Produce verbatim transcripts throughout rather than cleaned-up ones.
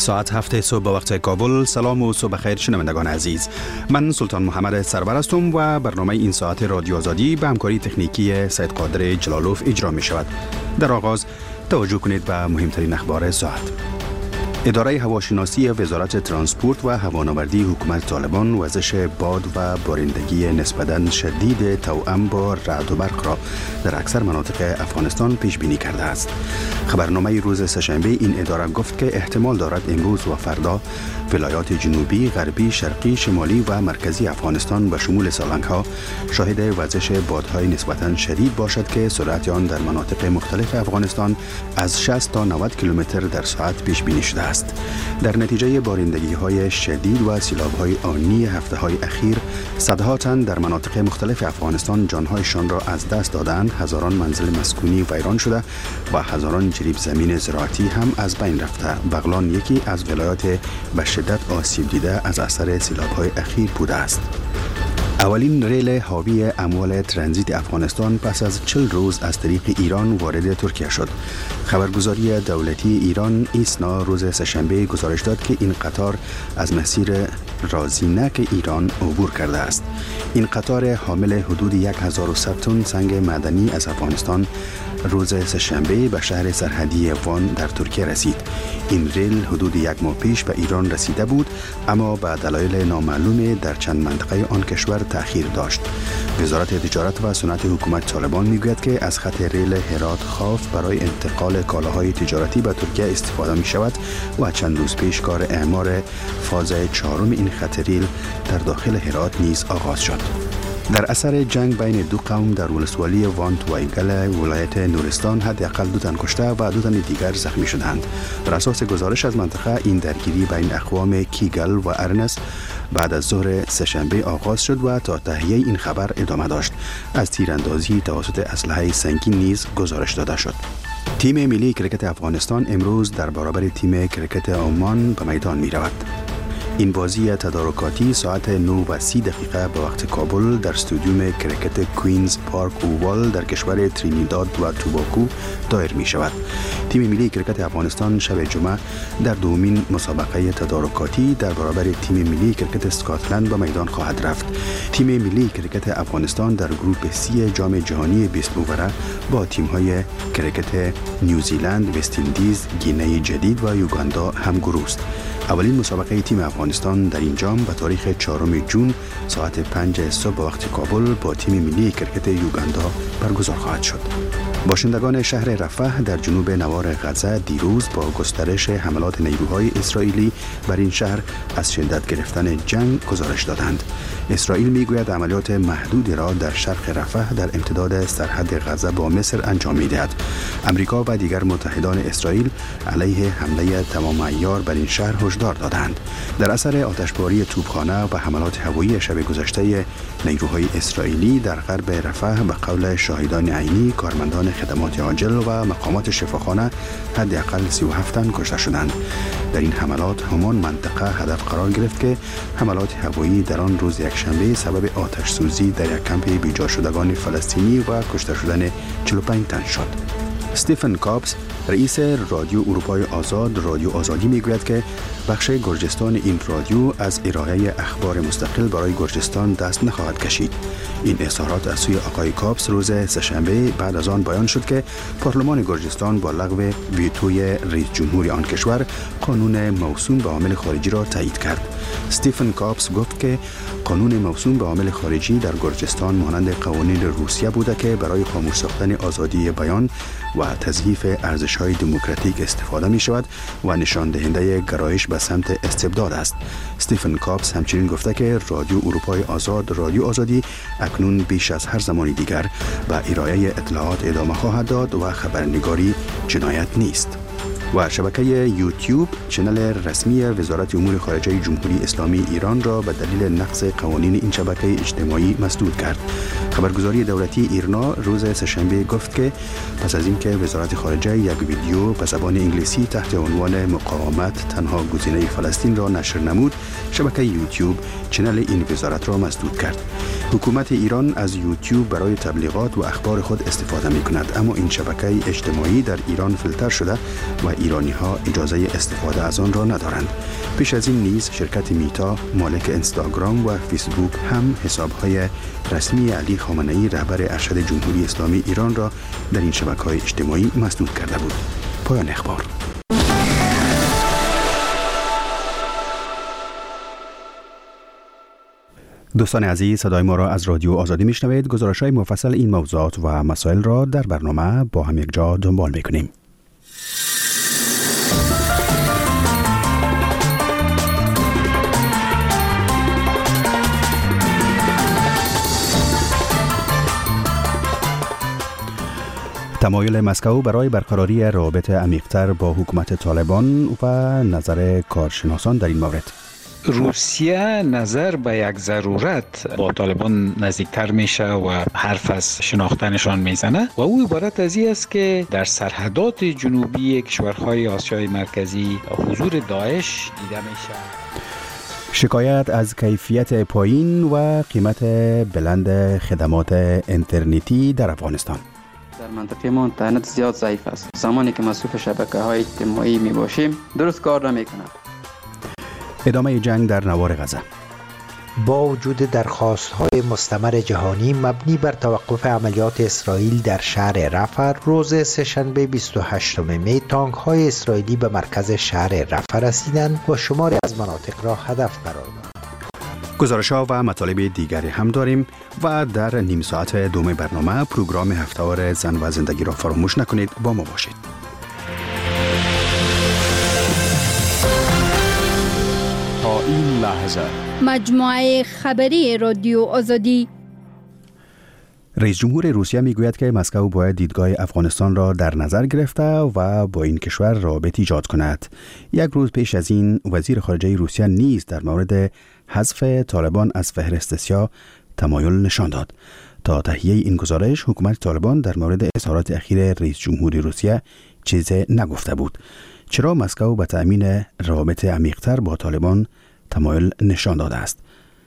ساعت هفت صبح به وقت کابل. سلام و صبح خیر شنوندگان عزیز. من سلطان محمد سرور هستم و برنامه این ساعت رادیو آزادی به همکاری تکنیکی سید قادر جلالوف اجرا می شود. در آغاز توجه کنید به مهمترین اخبار ساعت. اداره هواشناسی وزارت ترانسپورت و هوانوردی حکومت طالبان وزش باد و بارندگی نسبتاً شدید توأم با رعد و برق را در اکثر مناطق افغانستان پیش بینی کرده است. خبرنامه روز سه‌شنبه این اداره گفت که احتمال دارد امروز و فردا ولایات جنوبی، غربی، شرقی، شمالی و مرکزی افغانستان به شمول سالنگ ها شاهد وزش بادهای نسبتاً شدید باشد که سرعت آن در مناطق مختلف افغانستان از شصت تا نود کیلومتر در ساعت پیش بینی شده است. در نتیجه بارندگی های شدید و سیلاب های آنی هفته های اخیر صدها تن در مناطق مختلف افغانستان جانهایشان را از دست دادند، هزاران منزل مسکونی ویران شده و هزاران جریب زمین زراعتی هم از بین رفته. بغلان یکی از ولایات به شدت آسیب دیده از اثر سیلاب های اخیر بوده است. اولین ریل حاوی اموال ترانزیت افغانستان پس از چهل روز از طریق ایران وارد ترکیه شد. خبرگزاری دولتی ایران ایسنا روز سه‌شنبه گزارش داد که این قطار از مسیر رازینک ایران عبور کرده است. این قطار حامل حدود هزار و صد تن سنگ معدنی از افغانستان روز سه‌شنبه به شهر سرحدی وان در ترکیه رسید. این ریل حدود یک ماه پیش به ایران رسیده بود، اما به دلایل نامعلوم در چند منطقه آن کشور تأخیر داشت. وزارت تجارت و صنعت حکومت طالبان میگوید که از خط ریل هرات خاف برای انتقال کالاهای تجارتی به ترکیه استفاده می شود و چند روز پیش کار اعمار فاز چهارم این خط ریل در داخل هرات نیز آغاز شد. در اثر جنگ بین دو قوم در ولسوالی وانت و ایگل ولایت نورستان حداقل دو تن کشته و دو تن دیگر زخمی شدند. بر اساس گزارش از منطقه این درگیری بین اقوام کیگل و ارنس بعد از ظهر سه‌شنبه آغاز شد و تا تهیه این خبر ادامه داشت. از تیراندازی توسط اسلحه سنگین نیز گزارش داده شد. تیم ملی کرکت افغانستان امروز در برابر تیم کرکت عمان به میدان می رود. این بازی تدارکاتی ساعت نه و سی دقیقه به وقت کابل در استادیوم کرکت کوینز پارک اووال در کشور ترینیداد و توباگو دایر می شود. تیم ملی کرکت افغانستان شب جمعه در دومین مسابقه تدارکاتی در برابر تیم ملی کرکت اسکاتلند به میدان خواهد رفت. تیم ملی کرکت افغانستان در گروپ سی جام جهانی بیست اووره با تیم‌های کرکت نیوزیلند، وست اندیز، گینه جدید و یوگاندا هم گروه است. اولین مسابقه تیم افغانستان در این جام به تاریخ چهارم ژوئن ساعت پنج صبح وقت کابل با تیم ملی کرکت یوگاندا برگزار خواهد شد. باشندگان شهر رفح در جنوب نوار غزه دیروز با گسترش حملات نیروهای اسرائیلی بر این شهر از شدت گرفتن جنگ گزارش دادند. اسرائیل میگوید عملیات محدودی را در شرق رفح در امتداد سرحد غزه با مصر انجام میدهد. امریکا و دیگر متحدان اسرائیل علیه حمله تمام عیار بر این شهر هشدار دادند. در اثر آتشباری توپخانه و حملات هوایی شب گذشته نیروهای اسرائیلی در غرب رفح به قول شاهدان عینی، کارمندان خدمات عاجل و مقامات شفاخانه حداقل سی و هفت تن کشته شدند. در این حملات همان منطقه هدف قرار گرفت که حملات هوایی در آن روز یکشنبه سبب آتش سوزی در یک کمپ بیجا شدگان فلسطینی و کشته شدن چهل و پنج تن شد. استیفن کاپس رئیس رادیو اروپای آزاد رادیو آزادی میگوید که بخش گرجستان این رادیو از ارائه اخبار مستقل برای گرجستان دست نخواهد کشید. این اظهارات از سوی آقای کاپس روز سه‌شنبه بعد از آن بیان شد که پارلمان گرجستان با لغو ویتوی رئیس جمهور آن کشور قانون موسوم به عامل خارجی را تایید کرد. استیفن کاپس گفت که قانون موسوم به عامل خارجی در گرجستان مانند قوانین روسیه بوده که برای خاموش ساختن آزادی بیان و تضعیف ارزش‌های دموکراتیک استفاده می شود و نشان دهنده گرایش به سمت استبداد است. استیفن کاپس همچنین گفته که رادیو اروپای آزاد رادیو آزادی اکنون بیش از هر زمان دیگر به ارائه اطلاعات ادامه خواهد داد و خبرنگاری جنایت نیست. و شبکه یوتیوب چنل رسمی وزارت امور خارجه جمهوری اسلامی ایران را به دلیل نقض قوانین این شبکه اجتماعی مسدود کرد. خبرگزاری دولتی ایرنا روز سه‌شنبه گفت که پس از اینکه وزارت خارجه یک ویدیو به زبان انگلیسی تحت عنوان مقاومت تنها گزینه فلسطین را نشر نمود، شبکه یوتیوب چنل این وزارت را مسدود کرد. حکومت ایران از یوتیوب برای تبلیغات و اخبار خود استفاده می کند، اما این شبکه اجتماعی در ایران فیلتر شده و ایرانی ها اجازه استفاده از آن را ندارند. پیش از این نیز شرکت میتا مالک اینستاگرام و فیسبوک هم حساب های رسمی علی خامنه‌ای رهبر ارشد جمهوری اسلامی ایران را در این شبکه‌های اجتماعی مسدود کرده بود. پایان اخبار. دوستان عزیز، صدای ما را از رادیو آزادی میشنوید. گزارش‌های مفصل این موضوعات و مسائل را در برنامه با هم یک جا دنبال میکنیم. تمایل مسکو برای برقراری روابط عمیق‌تر با حکومت طالبان و نظر کارشناسان در این مورد. روسیه نظر به یک ضرورت با طالبان نزدیکتر میشه و حرف از شناختنشان میزنه و او عبارت از این است که در سرحدات جنوبی کشورهای آسیای مرکزی حضور داعش دیده میشه. شکایت از کیفیت پایین و قیمت بلند خدمات اینترنتی در افغانستان. در منطقه ما اینترنت زیاد ضعیف است. زمانی که مصروف شبکه‌های اجتماعی می باشیم درست کار نمی‌کند. ادامه جنگ در نوار غزه. با وجود درخواست‌های مستمر جهانی مبنی بر توقف عملیات اسرائیل در شهر رفح، روز سه‌شنبه بیست و هشتم می تانک‌های اسرائیلی به مرکز شهر رفح رسیدند و شماری از مناطق را هدف قرار دادند. گزارش‌ها و مطالب دیگری هم داریم و در نیم ساعت دوم برنامه پروگرام هفته‌وار زن و زندگی را فراموش نکنید. با ما باشید. تا این لحظه مجموعه خبری رادیو آزادی. رئیس جمهور روسیه میگوید که مسکو باید دیدگاه افغانستان را در نظر گرفته و با این کشور رابط ایجاد کند. یک روز پیش از این وزیر خارجه روسیه نیز در مورد حذف طالبان از فهرست سیاه تمایل نشان داد. تا تهیه این گزارش حکومت طالبان در مورد اظهارات اخیر رئیس جمهور روسیه چیزی نگفته بود. چرا مسکو به تأمین رابط عمیق‌تر با طالبان تمایل نشان داده است؟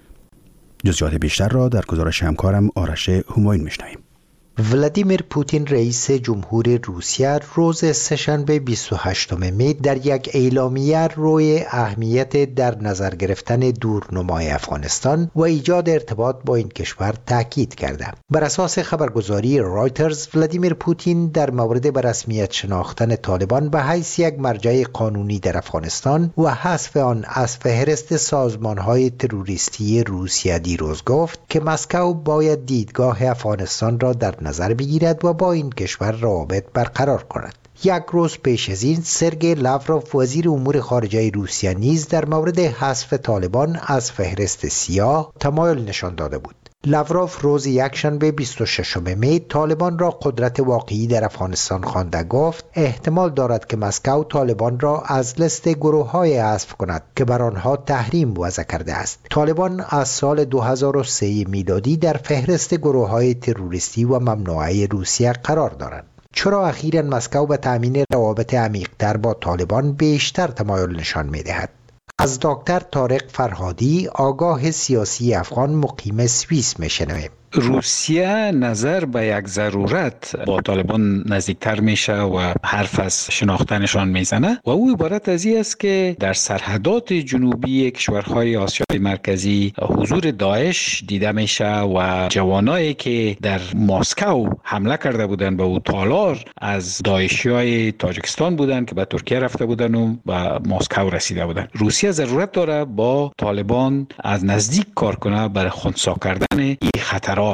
جزئیات بیشتر را در گزارش همکارم آرش همایون میشنویم. ولادیمیر پوتین رئیس جمهور روسیه روز سه‌شنبه بیست و هشتم می در یک اعلامیه روی اهمیت در نظر گرفتن دورنمای افغانستان و ایجاد ارتباط با این کشور تاکید کرده. بر اساس خبرگزاری رایترز، ولادیمیر پوتین در مورد به رسمیت شناختن طالبان به حیث یک مرجع قانونی در افغانستان و حذف آن از فهرست سازمان‌های تروریستی روسیه دیروز گفت که مسکو باید دیدگاه افغانستان را در نظر بگیرد و با این کشور روابط برقرار کند. یک روز پیش از این سرگئی لاوروف وزیر امور خارجه روسیه نیز در مورد حذف طالبان از فهرست سیاه تمایل نشان داده بود. لاوروف روز یکشنبه بیست و ششم می طالبان را قدرت واقعی در افغانستان خوانده گفت احتمال دارد که مسکو طالبان را از لیست گروه‌های حذف کند که بر آنها تحریم وضع کرده است. طالبان از سال دو هزار و سه میلادی در فهرست گروه‌های تروریستی و ممنوعه روسیه قرار دارند. چرا اخیراً مسکو به تأمین روابط عمیق‌تر با طالبان بیشتر تمایل نشان می‌دهد؟ از دکتر طارق فرهادی، آگاه سیاسی افغان مقیم سوئیس میشنویم. روسیه نظر به یک ضرورت با طالبان نزدیکتر میشه و حرف از شناختنشان میزنه و او عبارت از این است که در سرحدات جنوبی کشورهای آسیای مرکزی حضور داعش دیده میشه و جوانایی که در مسکو حمله کرده بودن به او تالار از داعشیای تاجیکستان بودن که به ترکیه رفته بودن و به مسکو رسیده بودن. روسیه ضرورت داره با طالبان از نزدیک کار کنه برای خنثی کردن این خطرات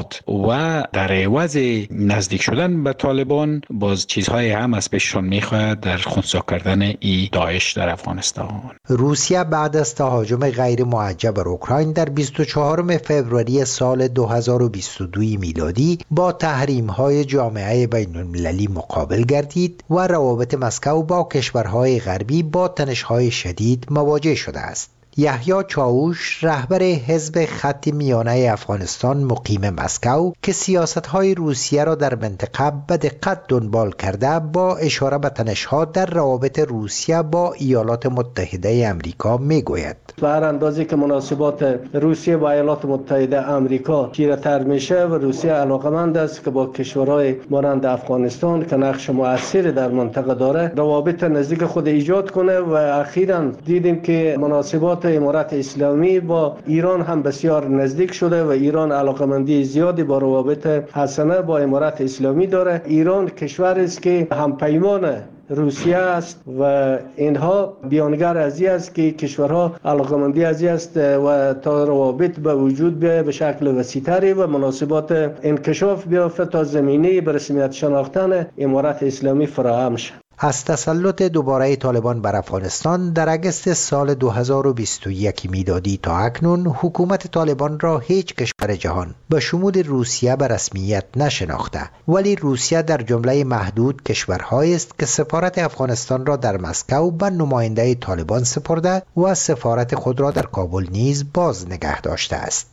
و در عوض نزدیک شدن به طالبان باز چیزهای هم از پیششان میخواهد در خنثی کردن ای داعش در افغانستان. روسیه بعد از تهاجم غیر معجب بر اوکراین در بیست و چهارم فوریه سال دو هزار و بیست و دو میلادی با تحریم‌های جامعه بین‌المللی مقابل گردید و روابط مسکو با کشورهای غربی با تنش‌های شدید مواجه شده است. یحیی چاوش رهبر حزب خط میانه افغانستان مقیم مسکو که سیاست‌های روسیه را در منطقه به دقت دنبال کرده با اشاره به تنش‌ها در روابط روسیه با ایالات متحده آمریکا میگوید به هر اندازه که مناسبات روسیه با ایالات متحده آمریکا تیره‌تر میشه و روسیه علاقمند است که با کشورهای مانند افغانستان که نقش مؤثری در منطقه داره روابط نزدیک خود ایجاد کنه و اخیراً دیدیم که مناسبات امارت اسلامی با ایران هم بسیار نزدیک شده و ایران علاقمندی زیادی با روابط حسنه با امارت اسلامی داره. ایران کشوری است که همپیمان روسیه است و اینها بیانگر از این است که کشورها علاقمندی از این است و تا روابط به وجود بیاید به شکل وسیع‌تری و مناسبات انکشاف بیافته تا زمینه به رسمیت شناختن امارت اسلامی فراهم شد. از تسلط دوباره طالبان بر افغانستان در اگست سال دو هزار و بیست و یک میلادی تا اکنون حکومت طالبان را هیچ کشور جهان به شمول روسیه به رسمیت نشناخته، ولی روسیه در جمله محدود کشورهایی است که سفارت افغانستان را در مسکو به نماینده طالبان سپرده و سفارت خود را در کابل نیز باز نگه داشته است.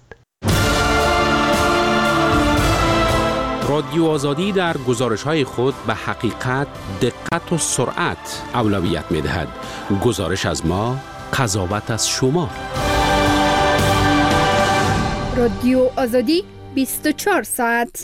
رادیو آزادی در گزارش‌های خود به حقیقت، دقت و سرعت اولویت می‌دهد. گزارش از ما، قضاوت از شما. رادیو آزادی بیست و چهار ساعت.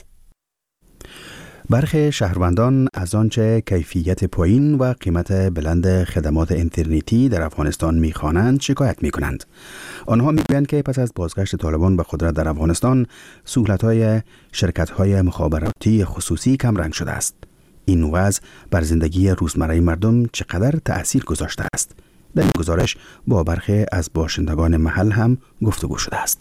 برخی شهروندان از آنچه کیفیت پایین و قیمت بلند خدمات اینترنتی در افغانستان می‌خوانند شکایت می‌کنند. آنها می‌گویند که پس از بازگشت طالبان به قدرت در افغانستان، سهولت‌های شرکت‌های مخابراتی خصوصی کمرنگ شده است. این وضع بر زندگی روزمره مردم چقدر تأثیر گذاشته است؟ در این گزارش با برخی از باشندگان محل هم گفتگو شده است.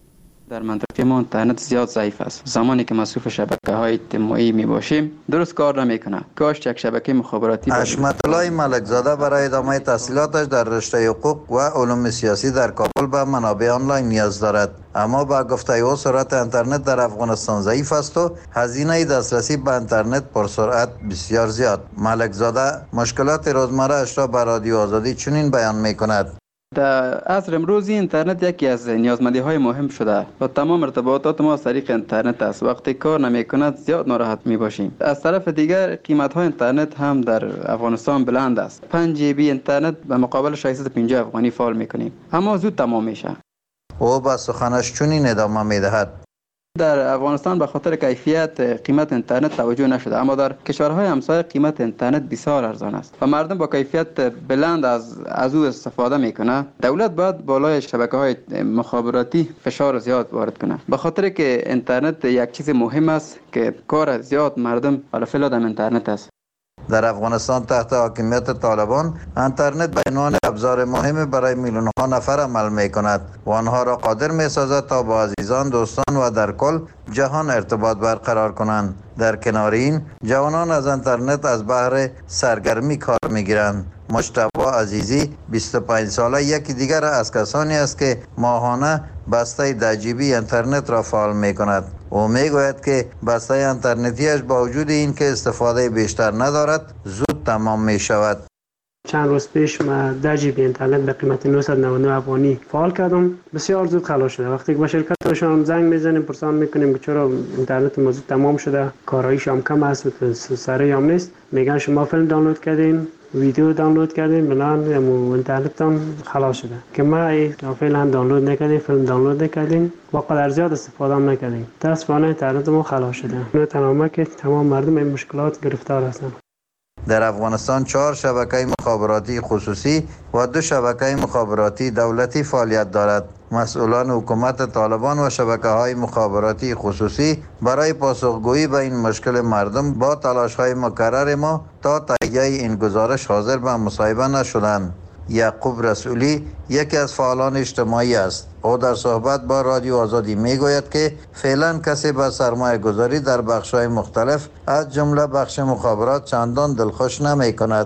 در منطقه ما اینترنت زیاد ضعیف است. زمانی که مصروف شبکه‌های اجتماعی می باشیم درست کار نمی‌کنه. کاش یک شبکه مخابراتی حشمت الله ملکزاده برای ادامه تحصیلاتش در رشته حقوق و علوم سیاسی در کابل به منابع آنلاین نیاز دارد، اما با گفته او سرعت اینترنت در افغانستان ضعیف است و هزینه دسترسی به اینترنت پرسرعت بسیار زیاد. ملکزاده مشکلات روزمره اش را به رادیو آزادی چنین بیان می‌کند: در عصر امروزی اینترنت یکی از نیازمندی های مهم شده و تمام ارتباطات ما از طریق اینترنت است. وقتی کار نمی کند زیاد ناراحت می باشیم. از طرف دیگر قیمت های اینترنت هم در افغانستان بلند است. پنج جی بی اینترنت به مقابل ششصد و پنجاه افغانی فعال می کنیم، اما زود تمام میشه. او با سخنش چنین ادامه می دهد: در افغانستان به خاطر کیفیت قیمت اینترنت توجه نشده، اما در کشورهای همسایه قیمت اینترنت بسیار ارزان است و مردم با کیفیت بلند از از او استفاده میکنه. دولت باید بالای شبکه‌های مخابراتی فشار زیاد وارد کنه، به خاطر که اینترنت یک چیز مهم است که کار زیاد مردم علی فعل اینترنت است. در افغانستان تحت حاکمیت طالبان اینترنت به عنوان ابزار مهم برای میلیون ها نفر عمل می کند و آنها را قادر می سازد تا با عزیزان، دوستان و در کل جهان ارتباط برقرار کنند. در کنار این، جوانان از اینترنت از بهر سرگرمی کار می گیرند. مجتبی عزیزی بیست و پنج ساله یکی دیگر از کسانی است که ماهانه بسته ده جی بی اینترنت را فعال می کند. او می گوید که بسته اینترنتیش با وجود این که استفاده بیشتر ندارد زود تمام می شود. چند روز پیش ما ده جی بی اینترنت به قیمت نهصد و نود و نه افغانی فعال کردم. بسیار زود خلاص شده. وقتی که به شرکتشان زنگ میزنیم پرسان میکنیم که چرا اینترنت ما زود تمام شده، کارایش هم کم است و سریع هم نیست، میگن شما فیلم دانلود کردین، ویدیو دانلود کردین، بنان اینترنتتان خلاص شده. که ما فعلا دانلود نکردیم، فیلم دانلود نکردیم و قدر زیاد استفاده هم نکردیم. متاسفانه اینترنت ما خلاص شده. نه تنها که تمام مردم این مشکلات گرفتار هستند. در افغانستان چهار شبکه مخابراتی خصوصی و دو شبکه مخابراتی دولتی فعالیت دارد. مسئولان حکومت طالبان و شبکه‌های مخابراتی خصوصی برای پاسخگویی به این مشکل مردم با تلاش‌های مکرر ما تا تهیه این گزارش حاضر به مصاحبه نشدند. یعقوب رسولی یکی از فعالان اجتماعی است. او در صحبت با رادیو آزادی میگوید که فعلا کسی به سرمایه گذاری در بخش‌های مختلف از جمله بخش مخابرات چندان دلخوش نمی کند.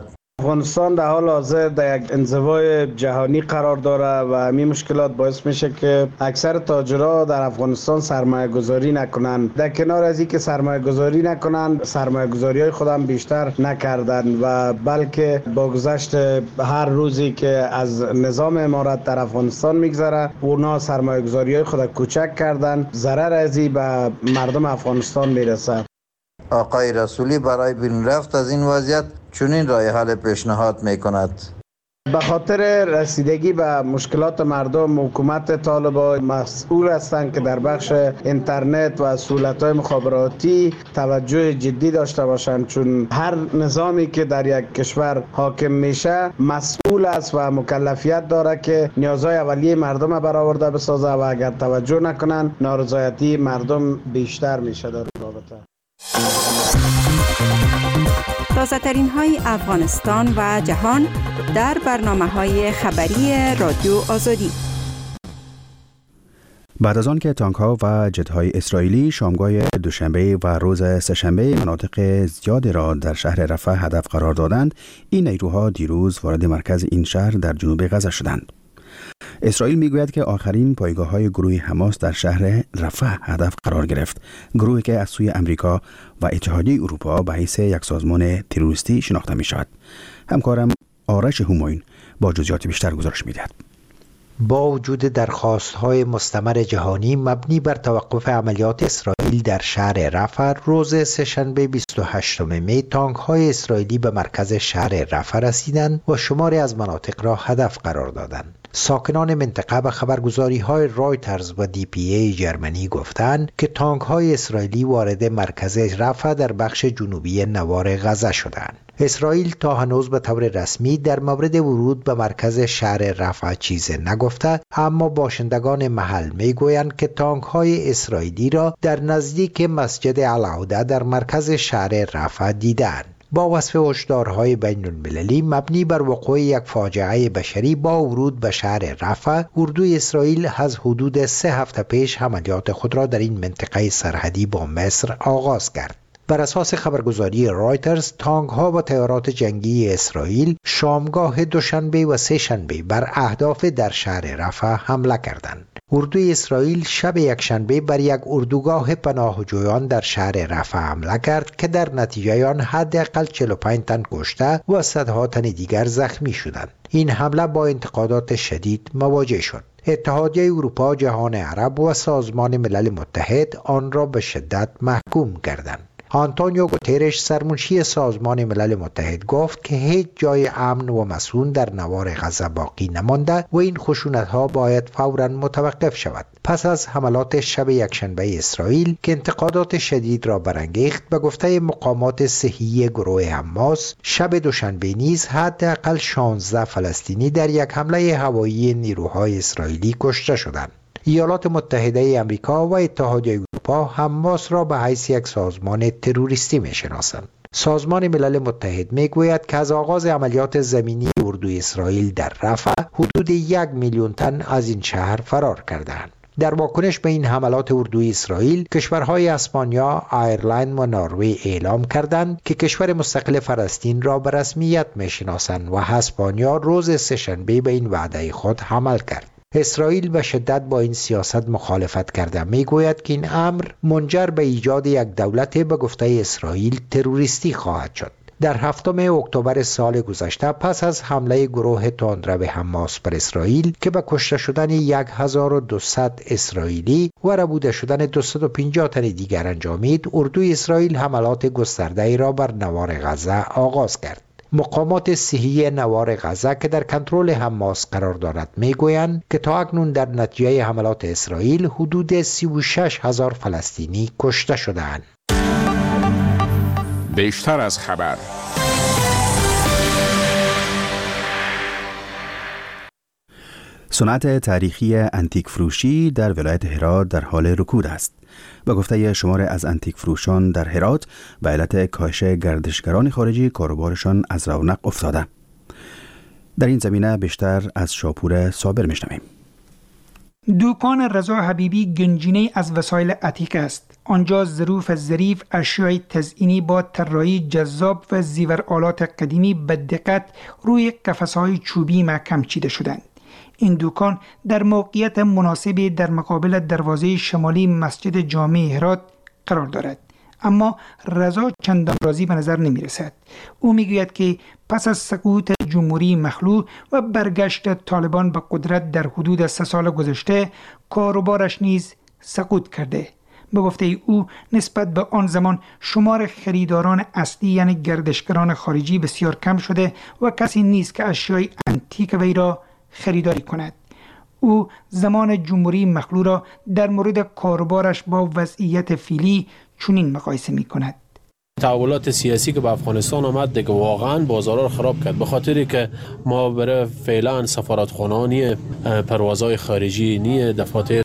افغانستان در حال حاضر در یک انزوای جهانی قرار داره و همین مشکلات باعث میشه که اکثر تاجرها در افغانستان سرمایه گذاری نکنن. در کنار از اینکه سرمایه گذاری نکنن، سرمایه گذاری های خودم بیشتر نکردن و بلکه با گذشت هر روزی که از نظام امارت در افغانستان میگذره اونا سرمایه گذاری های خود کوچک کردن. ضرر از این به مردم افغانستان میرسه. آقای رسولی برای بیرون رفت از این وضعیت چنین راه حل پیشنهاد میکند. به خاطر رسیدگی به مشکلات مردم، حکومت طالبان مسئول هستند که در بخش اینترنت و سهولت‌های مخابراتی توجه جدی داشته باشند، چون هر نظامی که در یک کشور حاکم میشه مسئول است و مکلفیت داره که نیازهای اولیه مردم برآورده بسازه و اگر توجه نکنن نارضایتی مردم بیشتر میشه در رابطه. تازه ترین های افغانستان و جهان در برنامه های خبری رادیو آزادی. بعد از آن که تانک ها و جت های اسرائیلی شامگاه دوشنبه و روز سه‌شنبه مناطق زیادی را در شهر رفح هدف قرار دادند، این نیروها دیروز وارد مرکز این شهر در جنوب غزه شدند. اسرائیل میگوید که آخرین پایگاه های گروه حماس در شهر رفح هدف قرار گرفت، گروهی که از سوی امریکا و اتحادیه اروپا به حیث یک سازمان تروریستی شناخته می شود. همکارم آرش همایون با جزئیات بیشتر گزارش می‌دهد. با وجود درخواست‌های مستمر جهانی مبنی بر توقف عملیات اسرائیل در شهر رفح، روز سه‌شنبه بیست و هشتم می تانک‌های اسرائیلی به مرکز شهر رفح رسیدند و شماری از مناطق را هدف قرار دادند. ساکنان منطقه به خبرگزاری‌های رایترز و دی پی ای جرمنی گفتند که تانک‌های اسرائیلی وارد مرکز رفح در بخش جنوبی نوار غزه شدند. اسرائیل تا هنوز به طور رسمی در مورد ورود به مرکز شهر رفح چیزی نگفته، اما باشندگان محل میگویند که تانک‌های اسرائیلی را در نزدیک مسجد العوده در مرکز شهر رفح دیدند. با وصف هشدارهای بین المللی مبنی بر وقوع یک فاجعه بشری با ورود به شهر رفح، اردوی اسرائیل از حدود سه هفته پیش عملیات خود را در این منطقه سرحدی با مصر آغاز کرد. بر اساس خبرگزاری رایترز، تانک ها و طیارات جنگی اسرائیل شامگاه دوشنبه و سه شنبه بر اهداف در شهر رفح حمله کردند. اردوی اسرائیل شب یکشنبه بر یک اردوگاه پناهجویان در شهر رفح حمله کرد که در نتیجه آن حداقل چهل و پنج تن کشته و صدها تن دیگر زخمی شدند. این حمله با انتقادات شدید مواجه شد. اتحادیه اروپا، جهان عرب و سازمان ملل متحد آن را به شدت محکوم کردند. آنتونیو گوترش، سرمنشی سازمان ملل متحد، گفت که هیچ جای امن و مسکون در نوار غزه باقی نمانده و این خشونت‌ها باید فوراً متوقف شود. پس از حملات شب یکشنبه اسرائیل که انتقادات شدید را برانگیخت، به گفته مقامات صحی گروه حماس، شب دوشنبه نیز حداقل شانزده فلسطینی در یک حمله هوایی نیروهای اسرائیلی کشته شدند. ایالات متحده امریکا و اتحادیه اروپا حماس را به حیث یک سازمان تروریستی می‌شناسند. سازمان ملل متحد میگوید که از آغاز عملیات زمینی اردوی اسرائیل در رفح حدود یک میلیون تن از این شهر فرار کردند. در واکنش به این حملات اردوی اسرائیل، کشورهای اسپانیا، آیرلند و نروژ اعلام کردند که کشور مستقل فلسطین را به رسمیت می‌شناسند و اسپانیا روز سه‌شنبه به این وعده خود عمل کرد. اسرائیل به شدت با این سیاست مخالفت کرده، میگوید که این امر منجر به ایجاد یک دولت به گفته اسرائیل تروریستی خواهد شد. در هفتم اکتبر سال گذشته، پس از حمله گروه تندرو حماس بر اسرائیل که به کشته شدن هزار و دویست اسرائیلی و ربوده شدن دویست و پنجاه تن دیگر انجامید، اردوی اسرائیل حملات گسترده‌ای را بر نوار غزه آغاز کرد. مقامات صحی نوار غزه که در کنترل حماس قرار دارد میگویند که تا اکنون در نتیجه حملات اسرائیل حدود سی و شش هزار فلسطینی کشته شدند. بیشتر از خبر. صنعت تاریخی انتیک فروشی در ولایت هرات در حال رکود است. به گفته شمار از انتیک فروشان در هرات، به علت کاهش گردشگران خارجی کاروبارشان از رونق افتاده. در این زمینه بیشتر از شاپور صابر میشنویم. دکان رضا حبیبی گنجینه از وسایل انتیک است. آنجا ظروف ظریف، اشیای تزئینی با طراحی جذاب و زیورآلات قدیمی به دقت روی قفس‌های چوبی محکم چیده شدند. این دکان در موقعیت مناسبی در مقابل دروازه شمالی مسجد جامع هرات قرار دارد. اما رضا چندان راضی به نظر نمی رسد. او می گوید که پس از سقوط جمهوری مخلوع و برگشت طالبان به قدرت در حدود سه سال گذشته، کاروبارش نیز سقوط کرده. به گفته او نسبت به آن زمان شمار خریداران اصلی یعنی گردشگران خارجی بسیار کم شده و کسی نیست که اشیای انتیک وی را خریداری کند. او زمان جمهوری مخلوع را در مورد کاروبارش با وضعیت فعلی چنین مقایسه می کند. تحولات سیاسی که به افغانستان آمد دیگه واقعا بازارها رو خراب کرد، به خاطری که ما برای فعلا سفارتخانه نیه، پروازهای خارجی نیه، دفاتر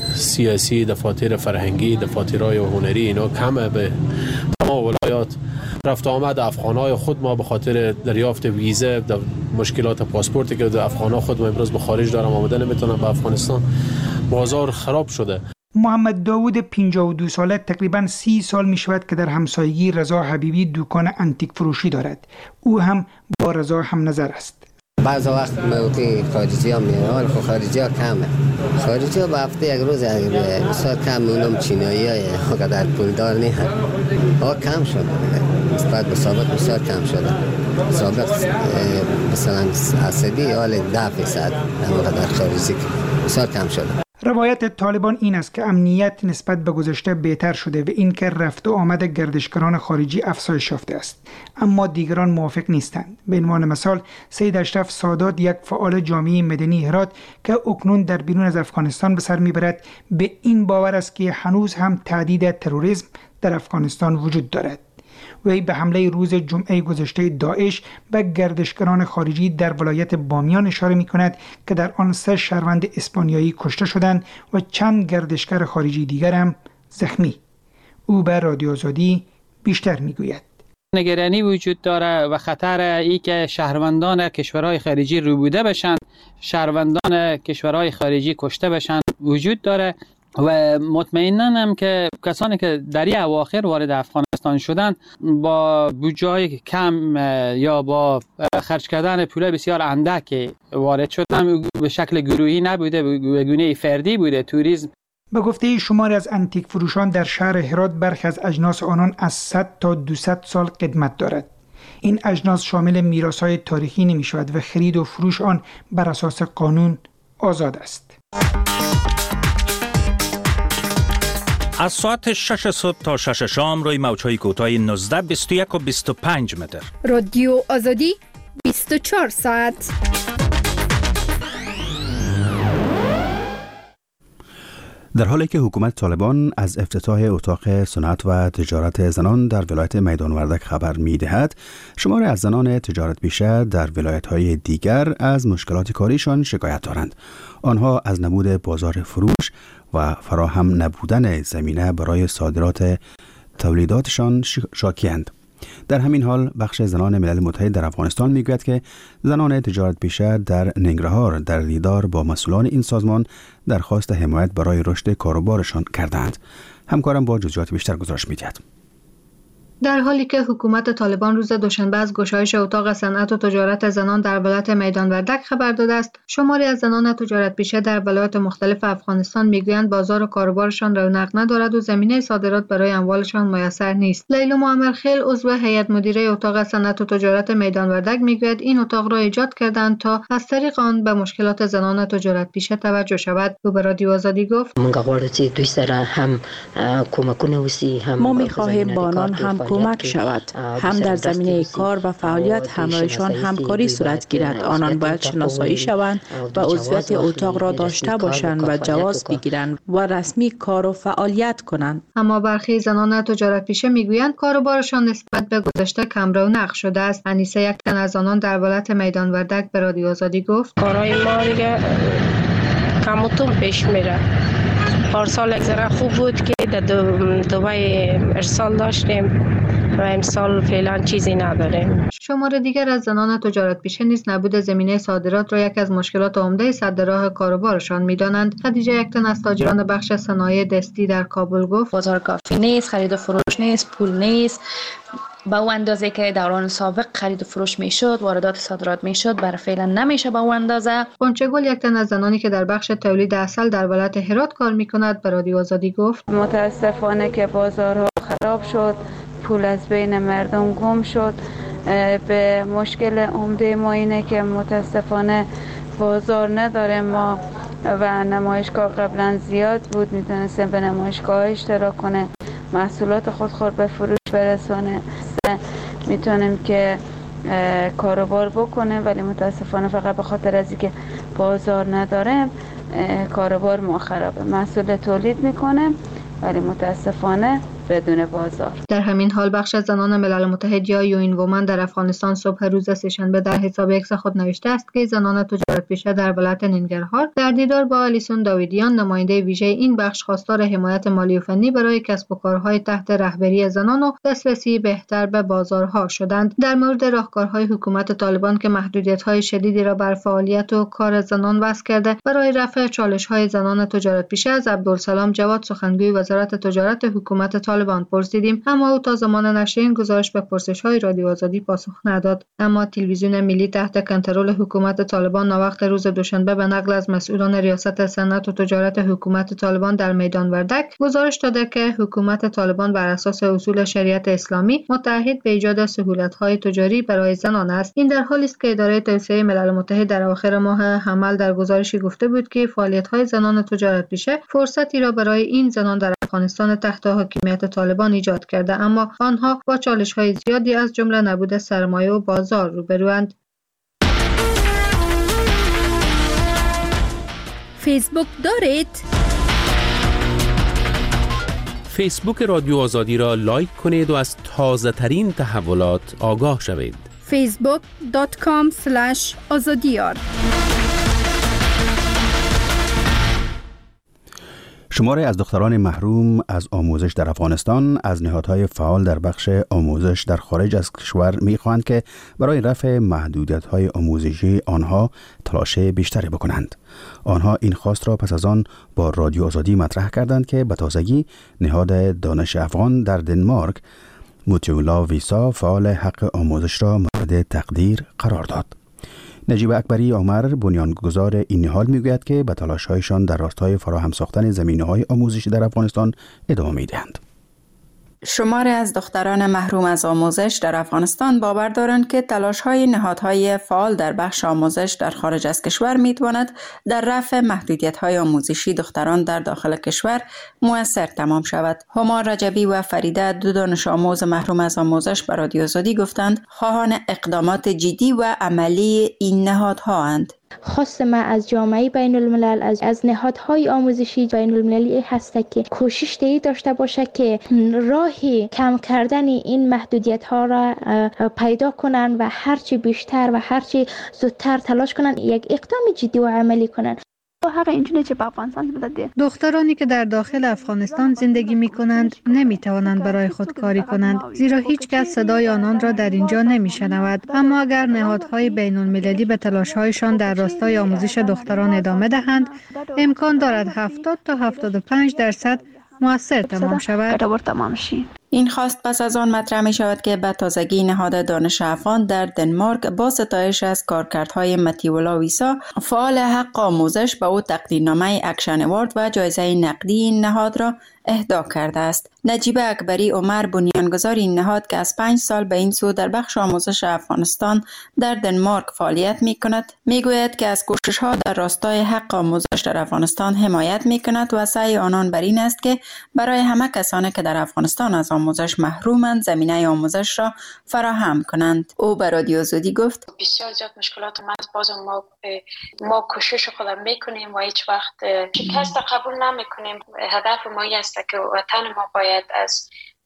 سیاسی، دفاتر فرهنگی، دفاترهای هنری اینا کمه. به تمام ولایات رفت آمد افغانای خود ما به خاطر دریافت ویزه، مشکلات پاسپورتی که افغانا خود ما امروز به خارج دارم آمده نمیتونن به افغانستان، بازار خراب شده. محمد داوود پنجاه و دو ساله تقریباً سی سال می شود که در همسایگی رضا حبیبی دکان انتیک فروشی دارد. او هم با رضا هم نظر است. بعض وقت موقع خارجی ها میرن، خب خارجی ها کمه. خارجی ها به هفته یک روز بسیار کم، اونم چینایی های قدر پولدار نیست. ها کم شده نسبت به سابق بسیار کم شده. سابق مثلا اصلی حال ده فیصد قدر خارجی بسیار کم شده. روایت طالبان این است که امنیت نسبت به گذشته بهتر شده و این که رفت و آمد گردشگران خارجی افزایش یافته است، اما دیگران موافق نیستند. به عنوان مثال سید اشرف سادات، یک فعال جامعه مدنی هرات که اکنون در بیرون از افغانستان به سر میبرد، به این باور است که هنوز هم تهدید تروریسم در افغانستان وجود دارد. وی به حمله روز جمعه گذشته داعش به گردشگران خارجی در ولایت بامیان اشاره می کند که در آن سه شهروند اسپانیایی کشته شدند و چند گردشگر خارجی دیگر هم زخمی. او به رادیو آزادی بیشتر می گوید. نگرانی وجود داره و خطر ای که شهروندان کشورهای خارجی روبوده بشن، شهروندان کشورهای خارجی کشته بشن وجود داره و مطمئنم هم که کسانی که در این اواخر وارد افغانستان شدن با بودجه کم یا با خرج کردن پول بسیار اندک وارد شدن، به شکل گروهی نبوده، به گونه فردی بوده. توریسم به گفته شماری از انتیک فروشان در شهر هرات، برخی از اجناس آنان از صد تا دویست سال قدمت دارد. این اجناس شامل میراث‌های تاریخی نمی شود و خرید و فروش آن بر اساس قانون آزاد است. از ساعت شش صبح تا شش شام روی موج‌های کوتاه نوزده، بیست و یک و بیست و پنج متر. رادیو آزادی بیست و چهار ساعت. در حالی که حکومت طالبان از افتتاح اتاق صنعت و تجارت زنان در ولایت میدان وردک خبر می دهد، شماری از زنان تجارت پیشه در ولایت‌های دیگر از مشکلات کاریشان شکایت دارند. آنها از نبود بازار فروش و فراهم نبودن زمینه برای صادرات تولیداتشان شاکی‌اند. در همین حال بخش زنان ملل متحد در افغانستان میگوید که زنان تجارت پیشه در ننگرهار در دیدار با مسئولان این سازمان درخواست حمایت برای رشد کاروبارشان کردند. همکارم با جزئیات بیشتر گزارش می‌دهد. در حالی که حکومت طالبان روز دوشنبه از گشایش اتاق صنعت و تجارت زنان در ولایت میدان وردک خبر داده است، شماری از زنان تجارت پیشه در ولایات مختلف افغانستان میگویند بازار و کاروبارشان رونق ندارد و زمینه صادرات برای اموالشان میسر نیست. لیلا معمرخیل، عضو هیئت مدیره اتاق صنعت و تجارت میدان وردک میگوید این اتاق را ایجاد کردند تا از طریق آن به مشکلات زنان تجارت پیشه توجه شود. او به رادیو آزادی گفت: ما می‌خواهیم با آنان هم کمک شود، هم در زمینه کار و فعالیت همراهشان همکاری صورت گیرد. آنان باید شناسایی شوند و عضویت اتاق را داشته باشند و جواز بگیرند و رسمی کار و فعالیت کنند. اما برخی زنان تجارت پیشه میگویند کاروبارشان نسبت به گذشته کم رونق شده است. انیسه، یک تن از آنان در ولایت میدان وردک، به رادیو آزادی گفت: کارهای ما دیگه کم و کم پیش میره. پارسال یک ذره خوب بود که در دبی ارسال داشتیم و امسال فعلا چیزی نداریم. شمار دیگر از زنان تجارت پیشه نیز نبود زمینه صادرات را یک از مشکلات عمده سد راه کاروبارشان می‌دانند. خدیجه یکتن از تاجران بخش صنایع دستی در کابل گفت: بازار کافی نیست، خرید و فروش نیست، پول نیست. با اون اندازه که دوران سابق خرید و فروش میشد، واردات صادرات میشد، برای فعلا نمیشه با اون اندازه. قنچه گل یکتن از زنانی که در بخش تولید عسل در ولایت هرات کار میکند به رادیو آزادی گفت: متاسفانه که بازارها خراب شد، پول از بین مردم گم شد. به مشکل عمده ما اینه که متاسفانه بازار نداره ما و نمایشگاه قبلا زیاد بود، میتونستیم به نمایشگاه اشتراک کنه، محصولات خود خود به فروش برسونه، میتونیم که کاروبار بکنه، ولی متاسفانه فقط به خاطر از اینکه بازار نداریم کاروبار ما خرابه. محصول تولید میکنه ولی متاسفانه بدون بازار. در همین حال بخش از زنان ملل متحد یا یوین وومن در افغانستان صبح روز سه‌شنبه در حساب اکس خود نوشته است که زنان تجارت پیشه در ولایت ننگرهار در دیدار با آلیسون داویدیان نماینده ویژه این بخش خواستار حمایت مالی و فنی برای کسب و کارهای تحت رهبری زنان و دسترسی بهتر به بازارها شدند. در مورد راهکارهای حکومت طالبان که محدودیت‌های شدیدی را بر فعالیت و کار زنان وضع کرده برای رفع چالش‌های زنان تجارت پیشه از عبدالسلام جواد سخنگوی وزارت تجارت حکومت طالبان پرسیدیم، اما او تا زمان نشر این گزارش به پرسش‌های رادیو آزادی پاسخ نداد. اما تلویزیون ملی تحت کنترل حکومت طالبان ناوقت روز دوشنبه به نقل از مسئولان ریاست صنعت و تجارت حکومت طالبان در میدان وردک گزارش داده که حکومت طالبان بر اساس اصول شریعت اسلامی متعهد به ایجاد سهولت‌های تجاری برای زنان است. این در حالی است که اداره توسعه ملل متحد در آخر ماه حمل در گزارشی گفته بود که فعالیت‌های زنان تجارت پیشه فرصتی را برای این زنان در افغانستان تحت حاکمیت طالبان ایجاد کرده، اما آنها با چالش‌های زیادی از جمله نبود سرمایه و بازار روبروند. فیسبوک دارید؟ فیسبوک رادیو آزادی را لایک کنید و از تازه ترین تحولات آگاه شوید. فیسبوک دات کام اسلش آزادیار. شماری از دختران محروم از آموزش در افغانستان از نهادهای فعال در بخش آموزش در خارج از کشور می‌خواهند که برای رفع محدودیت‌های آموزشی آنها تلاش بیشتری بکنند. آنها این خواست را پس از آن با رادیو آزادی مطرح کردند که به تازگی نهاد دانش افغان در دنمارک موتیولا ویسا فعال حق آموزش را مورد تقدیر قرار داد. نجیب اکبری عمر بنیانگذار این نهاد میگوید که به تلاش‌هایشان در راستای فراهم ساختن زمینه‌های آموزشی در افغانستان ادامه می‌دهند. شماری از دختران محروم از آموزش در افغانستان باور دارند که تلاش‌های نهادهای فعال در بخش آموزش در خارج از کشور می‌تواند در رفع محدودیت‌های آموزشی دختران در داخل کشور مؤثر تمام شود. هما رجبی و فریده دو دانش آموز محروم از آموزش به رادیو آزادی گفتند خواهان اقدامات جدی و عملی این نهادها اند. خواست ما از جامعه بین الملل از, از نهادهای آموزشی بین المللی هست که کوشش دیگه داشته باشه که راهی کم کردن این محدودیت ها را پیدا کنن و هرچی بیشتر و هرچی زودتر تلاش کنن یک اقدام جدی و عملی کنن. حق اینجوری که با افغانستان بده. دخترانی که در داخل افغانستان زندگی می کنند نمی توانند برای خود کاری کنند، زیرا هیچ کس صدای آنان را در اینجا نمی شنود. اما اگر نهادهای بین المللی به تلاش‌هایشان در راستای آموزش دختران ادامه دهند، امکان دارد هفتاد تا هفتاد و پنج درصد مؤثر تمام شود. این خواست پس از آن مطرح می شود که به تازگی نهاد دانش افغان در دنمارک با ستایش از کارکردهای متیولا ویسا فعال حق آموزش به او تقدیرنامه اکشن اوارد و جایزه نقدی این نهاد را اهدا کرده است. نجیب اکبری عمر بنیانگذار این نهاد که از پنج سال به این سو در بخش آموزش افغانستان در دنمارک فعالیت می کند می گوید که از کوشش ها در راستای حق آموزش در افغانستان حمایت می کند و سعی آنان بر این است که برای همه کسانی که در افغانستان از آموزش محرومند زمینه آموزش را فراهم کنند. او به رادیو آزادی گفت بسیار زیاد مشکلات ما از باز ما ما کوشش خودم میکنیم و هیچ وقت شکست قبول نمیکنیم. هدف ما است که وطن ما باید از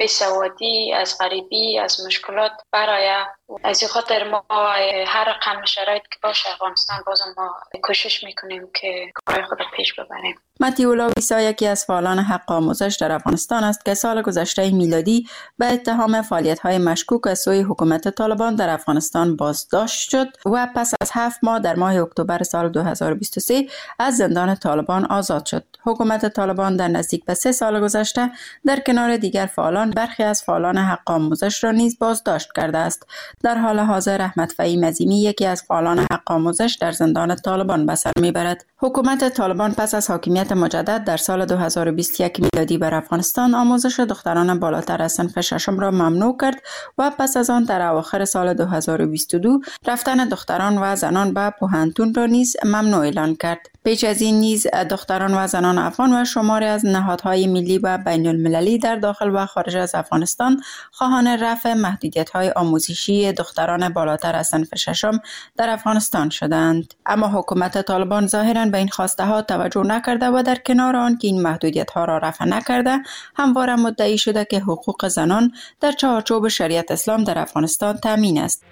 بیسوادی، از غریبی، از مشکلات برای از این خاطر ما هر رقم شرایط که باشه افغانستان بازم ما کوشش میکنیم که کار خود پیش ببریم. متیولا ویسا یکی از فعالان حق آموزش در افغانستان است که سال گذشته میلادی به اتهام فعالیت‌های مشکوک از سوی حکومت طالبان در افغانستان بازداشت شد و پس از هفت ماه در ماه اکتبر سال دو هزار و بیست و سه از زندان طالبان آزاد شد. حکومت طالبان در نزدیک به سه سال گذشته در کنار دیگر فعالان برخی از فعالان حق آموزش را نیز بازداشت کرده است. در حال حاضر احمد فهیم عظیمی یکی از فعالان حق آموزش در زندان طالبان به سر میبرد. حکومت طالبان پس از حاکمیت مجدد در سال دو هزار و بیست و یک میلادی بر افغانستان آموزش دختران بالاتر از صنف ششم را ممنوع کرد و پس از آن در اواخر سال دو هزار و بیست و دو رفتن دختران و زنان به پوهنتون را نیز ممنوع اعلان کرد. پیش از این نیز دختران و زنان افغان و شماری از نهادهای ملی و بین المللی در داخل و خارج از افغانستان خواهان رفع محدودیت‌های آموزشی دختران بالاتر از صنف ششم در افغانستان شدند. اما حکومت طالبان ظاهراً به این خواسته ها توجه نکرده و در کنار آن که این محدودیت‌ها را رفع نکرده، همواره مدعی شده که حقوق زنان در چارچوب شریعت اسلام در افغانستان تامین است.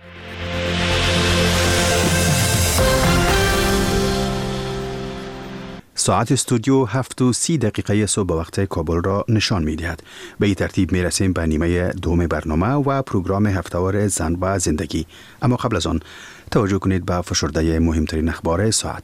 ساعت استودیو هفت و سی دقیقه صبح وقت کابل را نشان می دهد. به این ترتیب می رسیم به نیمه دوم برنامه و پروگرام هفته‌وار زن و زندگی. اما قبل از آن توجه کنید به فشرده مهمترین اخبار ساعت.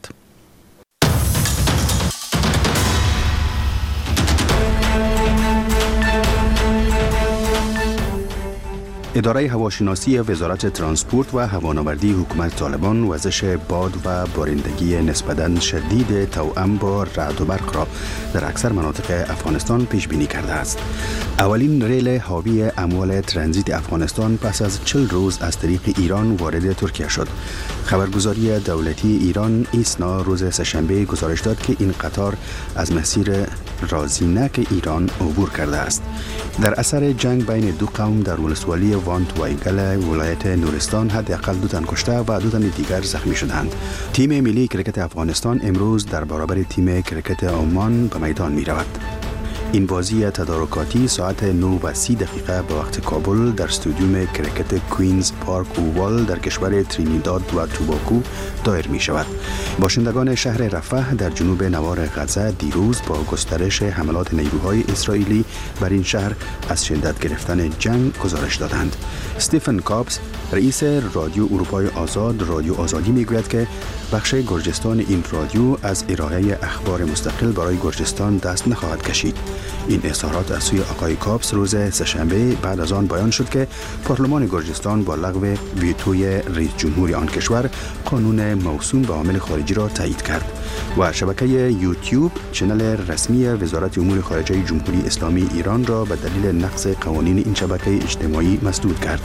اداره هواشناسی وزارت ترانسپورت و هوانوردی حکومت طالبان وزش باد و بارندگی نسبتاً شدید توأم با رعد و برق را در اکثر مناطق افغانستان پیش بینی کرده است. اولین ریل حاوی اموال ترانزیت افغانستان پس از چل روز از طریق ایران وارد ترکیه شد. خبرگزاری دولتی ایران ایسنا روز سه‌شنبه گزارش داد که این قطار از مسیر رازینک ایران عبور کرده است. در اثر جنگ بین دو قوم در ولسوالی وانت وایگل ولایت نورستان حداقل دو تن کشته و دو تن دیگر زخمی شدند. تیم ملی کرکت افغانستان امروز در برابر تیم کرکت عمان به میدان می رود. این بازی تدارکاتی ساعت نه و سی دقیقه به وقت کابل در استادیوم کرکت کوینز پارک اووال در کشور ترینیداد و توباگو دایر می شود. باشندگان شهر رفح در جنوب نوار غزه دیروز با گسترش حملات نیروهای اسرائیلی بر این شهر از شدت گرفتن جنگ گزارش دادند. استیفن کابز رئیس رادیو اروپای آزاد رادیو آزادی می گوید که بخش گرجستان این رادیو از ارائه اخبار مستقل برای گرجستان دست نخواهد کشید. این اظهارات از سوی آقای کابس روز سه‌شنبه بعد از آن بیان شد که پارلمان گرجستان با لغو ویتوی رئیس جمهور آن کشور قانون موسوم به عامل خارجی را تایید کرد و شبکه یوتیوب چنل رسمی وزارت امور خارجه جمهوری اسلامی ایران را به دلیل نقض قوانین این شبکه اجتماعی مسدود کرد.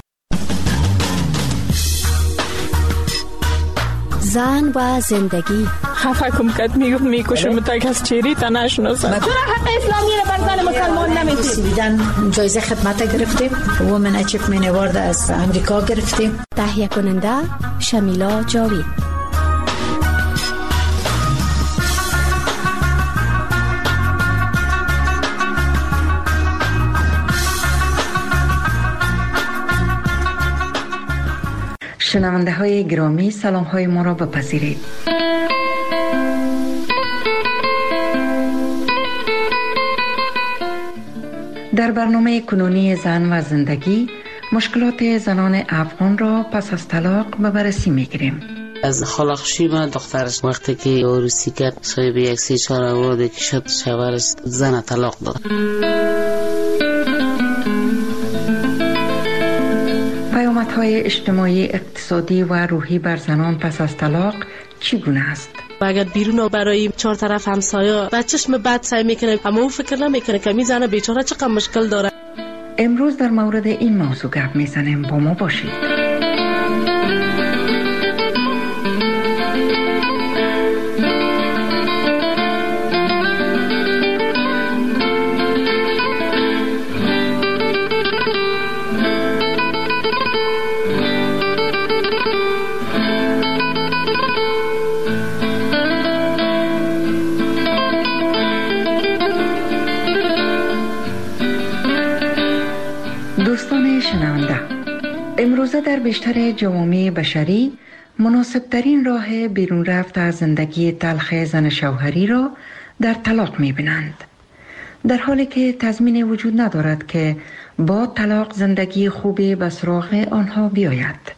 زن و زندگی خفه کم کت میگفت میکشم تا کس چیری تا نشناسم. چرا حق اسلامی را بر زن مسلمان نمیدید؟ سویدن جایزه خدمت گرفتیم. وومن اچیومنت اوارد از امریکا گرفتیم. تهیه کننده شمیلا جاوید. شنونده های گرامی سلام های ما را بپذیرید. در برنامه کنونی زن و زندگی مشکلات زنان افغان را پس از طلاق به بررسی میگیریم. از خلاقشی من دخترش وقتی که عروسی کرد صاحب یک سی چهار آورده که شد شوهرش زن طلاق داد. پیامدهای اجتماعی، اقتصادی و روحی بر زنان پس از طلاق چگونه است؟ اگر بیرون برای چهار طرف همسایه و چشم بد سعی میکنه اما او فکر نمیکنه که می زنه بیچاره چقدر مشکل داره. امروز در مورد این موضوع گپ میزنیم، با ما باشید. محترم شنونده، امروزه در بیشتر جوامع بشری مناسبترین راه بیرون رفت از زندگی تلخ زن شوهری را در طلاق می بینند، در حالی که تضمین وجود ندارد که با طلاق زندگی خوبی به سراغ آنها بیاید.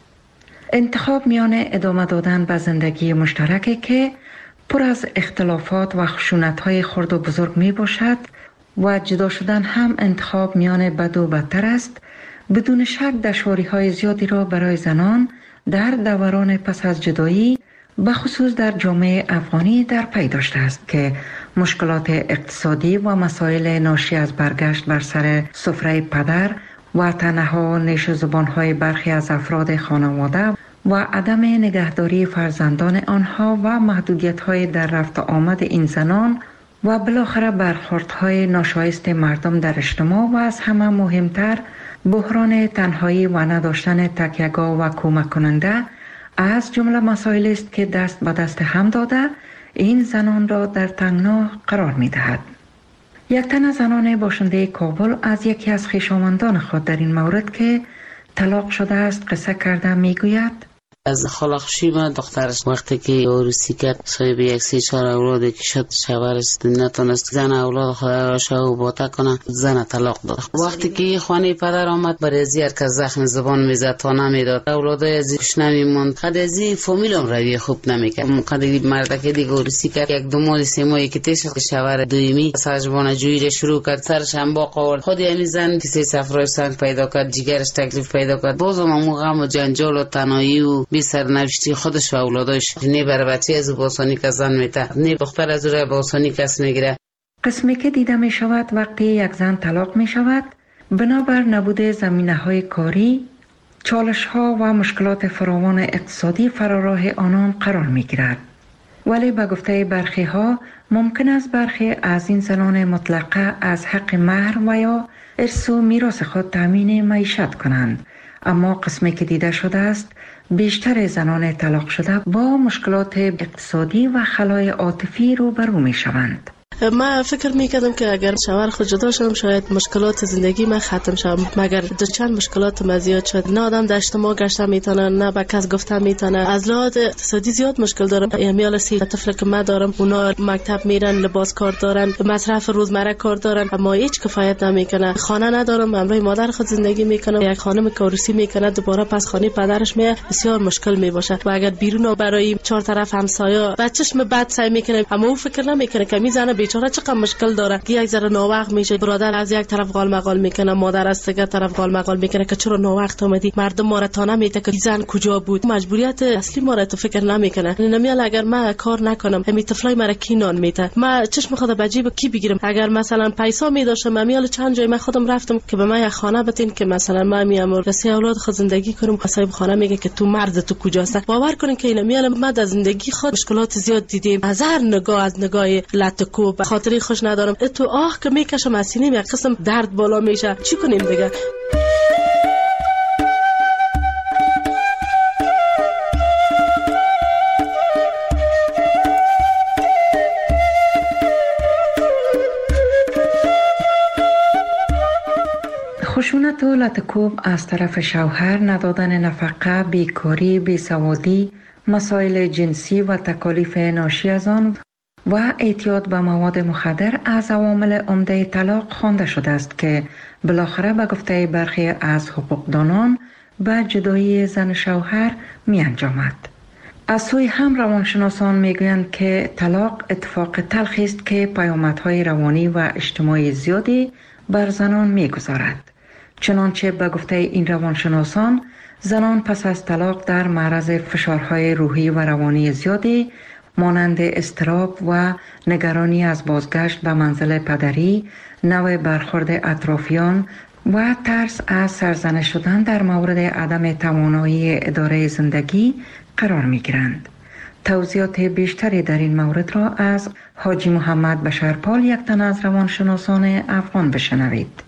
انتخاب میان ادامه دادن به زندگی مشترک که پر از اختلافات و خشونت‌های خرد و بزرگ می باشد و جدا شدن هم انتخاب میان بد و بدتر است، بدون شک دشواری‌های زیادی را برای زنان در دوران پس از جدایی به خصوص در جامعه افغانی در پی داشته است که مشکلات اقتصادی و مسائل ناشی از برگشت بر سر سفره پدر و تنها نیش و زبان‌های برخی از افراد خانواده و عدم نگهداری فرزندان آنها و محدودیت‌های در رفت آمد این زنان و بالاخره برخوردهای ناشایست مردم در اجتماع و از همه مهمتر بحران تنهایی و نداشتن تکیه‌گاه و کمک کننده از جمله مسائلی است که دست به دست هم داده این زنان را در تنگنا قرار می دهد. یک تن از زنان باشنده کابل از یکی از خویشاوندان خود در این مورد که طلاق شده است قصه کرده می گوید: از خلاقشی من دخترش وقتی که عروسی کرد صاحب یک سی چهار اولادی که شد شوهرش نتونست زن اولاد خود را شو باته کنه، زن طلاق داد. وقتی که خانه پدر آمد برای زیار که زخم زبان میزد تا نمیداد، اولادای از کش نمیموند، قد از این فامیلم روی خوب نمیکرد. قد مرد که دیگه عروسی کرد یک دو ماه سه ماهی که تیش شوهر دویمی سرجبان جویی شروع کرد، سرش هم با قول خود یعنی زن کسی سفرش سنگ پیدا کرد، جگرش تکلیف پیدا کرد، بازم همون غم و جنجال و تنهایی و بی سرنوشتی خودش و اولادش، نه بر بچه از باسانی که زن میته، نه دختر از روی باسانی کس میگیره. قسمی که دیده می شود وقتی یک زن طلاق می شود بنابر نبود زمینه های کاری، چالش ها و مشکلات فراوان اقتصادی فراراه آنان قرار می گیرد. ولی به گفته برخی ها ممکن است برخی از این زنان مطلقه از حق مهر و یا ارث و میراث خود تامین معیشت کنند، اما قسمی که دیده شده است بیشتر زنان طلاق شده با مشکلات اقتصادی و خلای عاطفی روبرو می شوند. من فکر میکردم که اگر شوهر خود جدا شدم شاید مشکلات زندگی من ختم شد، مگر دو چند مشکلات من زیاد شد. نه آدم در اجتماع گشتن میتونه، نه به کس گفتن میتونه. از لحاظ اقتصادی زیاد مشکل دارم. امیال سی طفل که من دارم اونا مکتب میرن، لباس کار دارن، مصرف روزمره کار دارن، اما هیچ کفایت نمیکنه. خانه ندارم، همراه مادر خود زندگی میکنم. یک خانم که عروسی میکنه دوباره پس خانه پدرش میاد، بسیار مشکل میباشه. و اگر بیرون برای چهار طرف همسایه بچه‌ش بد سعی میکنه، اما او فکر نمیکنه که میزنه بیچاره چقدر مشکل داره. یک ذره ناوقت میشه، برادر از یک طرف قال مقال میکنه، مادر از دیگه طرف قال مقال میکنه که چرا ناوقت اومدی، مردم ما را تا نمیته که زن کجا بود. مجبوریت اصلی ما را تو فکر نمیکنه. نمیال اگر من کار نکنم همین طفلای مرا کی نان میته، من چشم خود به جیب کی بگیرم. اگر مثلا پیسا میداشم میال چند جای من خودم رفتم که به من یک خانه بتین که مثلا من میام رسی اولاد خود زندگی کنم، صاحب خانه میگه که تو مرد تو کجاست. باور کنین که این میال ما در زندگی خود مشکلات زیاد دیدیم، از هر نگاه، از نگاه لطکو به خاطری خوش ندارم. تو آه که میکشم از سینه یک قسم درد بالا میشه، چی کنیم دیگه؟ خشونت و لطکوب از طرف شوهر، ندادن نفقه، بیکاری، بیسوادی، مسائل جنسی و تکالیف ناشی از آن و اعتیاد به مواد مخدر از عوامل عمده طلاق خوانده شده است که بالاخره به گفته برخی از حقوقدانان به جدایی زن شوهر می انجامد. از سوی هم روانشناسان می گویند که طلاق اتفاق تلخی است که پیامدهای روانی و اجتماعی زیادی بر زنان می گذارد. چنانچه به گفته این روانشناسان زنان پس از طلاق در معرض فشارهای روحی و روانی زیادی مانند اضطراب و نگرانی از بازگشت به منزل پدری، نوع برخورد اطرافیان و ترس از سرزنش شدن در مورد عدم توانایی اداره زندگی قرار می گیرند. توضیحات بیشتری در این مورد را از حاجی محمد بشرپال، یک تن از روانشناسان افغان، بشنوید.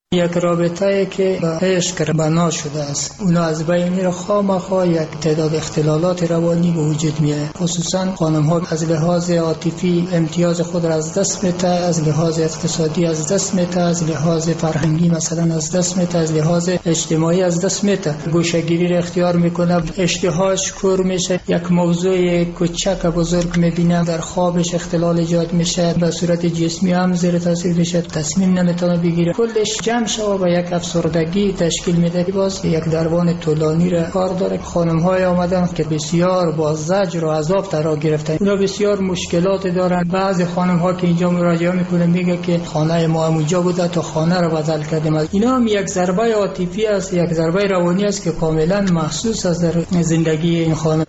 یک رابطه که به عشق بنا شده است، اونا از بین میره، خامخا یک تعداد اختلالات روانی به وجود میاد. خصوصا خانم ها از لحاظ عاطفی امتیاز خود را از دست میده، از لحاظ اقتصادی از دست میده، از لحاظ فرهنگی مثلا از دست میده، از لحاظ اجتماعی از دست میده. گوشه‌گیری را اختیار میکنه، اشتهاش کور میشه، یک موضوع کوچک بزرگ میبینه، در خوابش اختلال ایجاد میشه، به صورت جسمی هم زیر تاثیر میشه، تصمیم نمیتونه بگیره، کلش جمع شده و یک افسردگی تشکیل میده. باز یک درمان طولانی را کار داره. خانم های آمدن که بسیار با زجر و عذاب ترا گرفتن، اونا بسیار مشکلات دارن. بعضی خانم ها که اینجا مراجعه میکنه میگه که خانه ما اونجا بوده تا خانه رو بدل کردیم. اینا هم یک ضربه عاطفی است، یک ضربه روانی است که کاملا محسوس است در زندگی این خانم.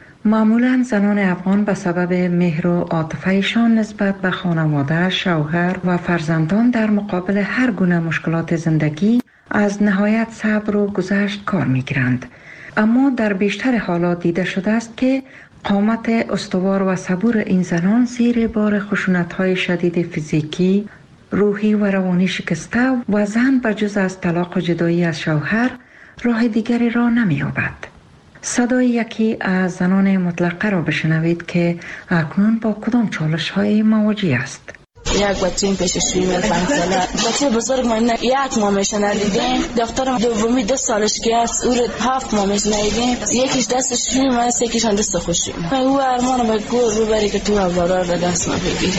معمولا زنان افغان به سبب مهر و عاطفه‌شان نسبت به خانواده، شوهر و فرزندان در مقابل هر گونه مشکلات زندگی از نهایت صبر و گذشت کار می‌گیرند. اما در بیشتر حالات دیده شده است که قامت استوار و صبور این زنان زیر بار خشونت‌های شدید فیزیکی، روحی و روانی شکسته و زن به جز از طلاق و جدایی از شوهر راه دیگری را نمی‌یابد. صدای یکی از زنان مطلقه را بشنوید که اکنون با کدام چالش های مواجه است. یک بچه این پیشش روی پنج ساله، بچه بزرگ ما یک مامش ندیدیم، دخترم دومی دو سالش که است، او رو هفت مامش ندیدیم، یکیش دستش روی ما است، یکیش هم دست خوشی ما. او ارمان به گور ببری که تو اولاد به دست ما بگیری.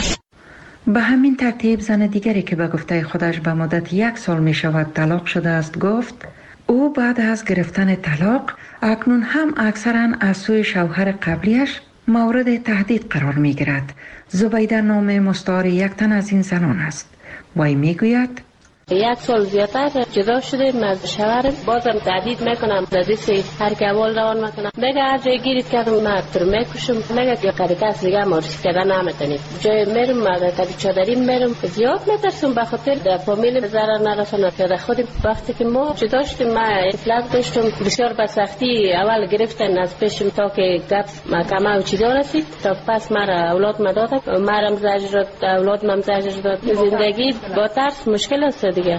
به همین ترتیب زن دیگری که به گفته خودش به مدت یک سال می شود طلاق شده است گفت او بعد از گرفتن طلاق اکنون هم اکثرا از سوی شوهر قبلیش مورد تهدید قرار می گیرد. زبیده نام مستعار یک تن از این زنان است. وی می گوید یک سال زیادتر جدا شدیم از شوهرم، بازم تهدید میکنم، دادیسی هر که اول روان میکنم، میگه هر جای گیرید کردم من تر میکشم، میگه که قریکاس دیگه معرفی کردن نمیتونید. جای میرم مدرکت چادری میرم، زیاد میترسم به خاطر در فامیل ضرر نرسونه. پیاده خودم وقتی که ما جدا شدیم من افلاس داشتم، بسیار به سختی اول گرفتن از پیشم تا که گپ محکمه و چیزا رسید، تا پس مرا اولاد مدادن، مرم زجر اولاد مم زجر داد. زندگی با ترس مشکل است دیگه.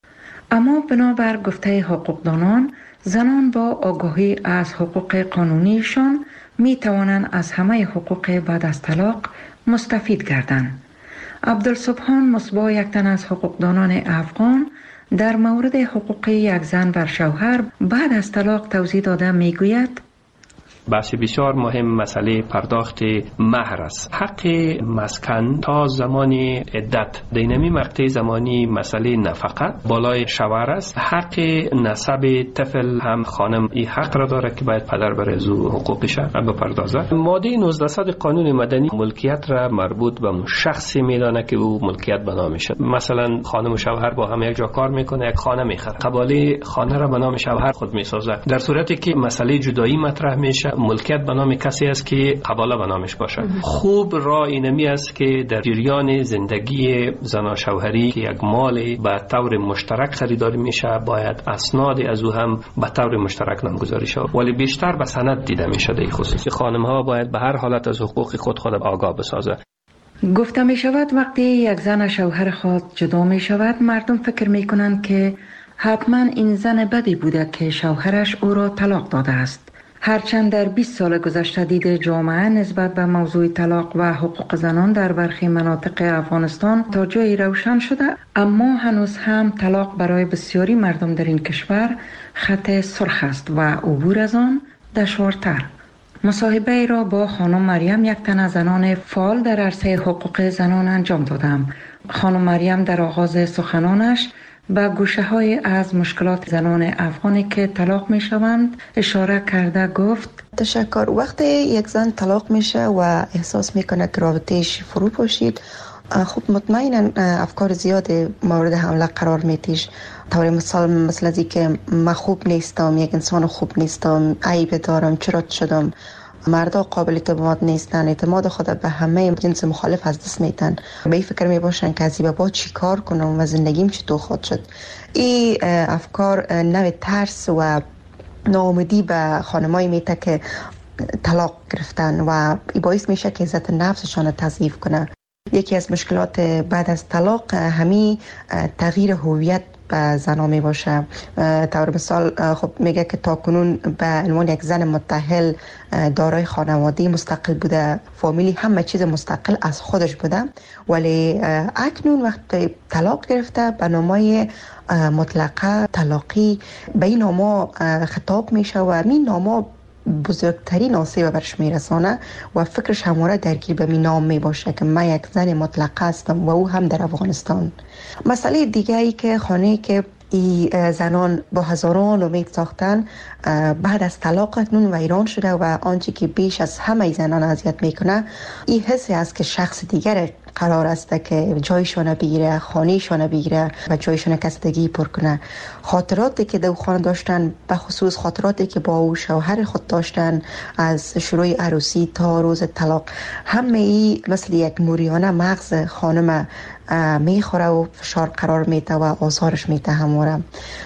اما بنابر گفته حقوقدانان، زنان با آگاهی از حقوق قانونیشان می توانند از همه حقوق بعد از طلاق مستفید گردند. عبدالسبحان مصباح یک تن از حقوقدانان افغان در مورد حقوق یک زن بر شوهر بعد از طلاق توضیح داده می گوید بحث بسیار مهم مسئله پرداخت مهر است. حق مسکن تا زمان عدت دینمی مقطع زمانی مسئله نفقه بالای شوهر است. حق نسب طفل هم خانم این حق را داره که باید پدر بر از او حقوقش بپردازه. ماده نوزده قانون مدنی ملکیت را مربوط به شخصی میدانه که او ملکیت به نامشه. مثلا خانم و شوهر با هم یک جا کار میکنه، یک خانه میخره، قباله خانه را به نام شوهر خود میسازه. در صورتی که مسئله جدایی مطرح میشه، ملکیت به نام کسی است که قباله به نامش باشه. خوب راه اینمی است که در جریان زندگی زن شوهری که یک مال به طور مشترک خریداری میشه، باید اسناد از او هم به طور مشترک نامگذاری شود، ولی بیشتر به سند دیده میشه. در خصوص خانم ها باید به هر حالت از حقوق خود خود آگاه بسازه. گفته می شود وقتی یک زن شوهر خود جدا می شود، مردم فکر می کنند که حتما این زن بدی بوده که شوهرش او را طلاق داده است. هرچند در بیست سال گذشته دید جامعه نسبت به موضوع طلاق و حقوق زنان در برخی مناطق افغانستان تا جایی روشن شده، اما هنوز هم طلاق برای بسیاری مردم در این کشور خط سرخ است و عبور از آن دشوارتر. مصاحبه را با خانم مریم، یک تن از زنان فعال در عرصه حقوق زنان انجام دادم. خانم مریم در آغاز سخنانش به گوشه های از مشکلات زنان افغانی که طلاق می شوند اشاره کرده گفت تشکر. وقتی یک زن طلاق میشه و احساس میکنه که رابطهش فرو پاشید، خب مطمئنا افکار زیاد مورد حمله قرار میتیش. طور مثال مثل از که من خوب نیستم، یک انسان خوب نیستم، عیب دارم، چرا شدم، مردا قابل اعتماد نیستن، اعتماد خود به همه جنس مخالف از دست میتن، به این فکر میباشن که از این با چی کار کنم و زندگیم چطور خود شد. این افکار نوع ترس و ناامیدی به خانمایی میته که طلاق گرفتن و این باعث میشه که عزت نفسشان تضعیف کنه. یکی از مشکلات بعد از طلاق همین تغییر هویت زنا می باشه. طور مثال خب میگه که تاکنون به عنوان یک زن متأهل دارای خانواده مستقل بوده، فامیلی همه چیز مستقل از خودش بوده، ولی اکنون وقتی طلاق گرفته به نامای مطلقه طلاقی به این ناما خطاب میشه و این ناما بزرگترین آسیب برش میرسانه و فکرش همواره درگیر به می نام می باشه که من یک زن مطلقه هستم و او هم در افغانستان. مسئله دیگه ای که خانه که ای زنان با هزاران امید ساختن بعد از طلاق اکنون ویران شده و آنچه که بیش از همه زنان اذیت میکنه این حسی است که شخص دیگر قرار است که جایشان بگیره، خانهشان بگیره و جایشان کسدگی پر کنه. خاطراتی که دو خانه داشتن، به خصوص خاطراتی که با او شوهر خود داشتن از شروع عروسی تا روز طلاق، همه ای مثل یک موریانه مغز خانم میخوره و فشار قرار میده و آزارش میده. همواره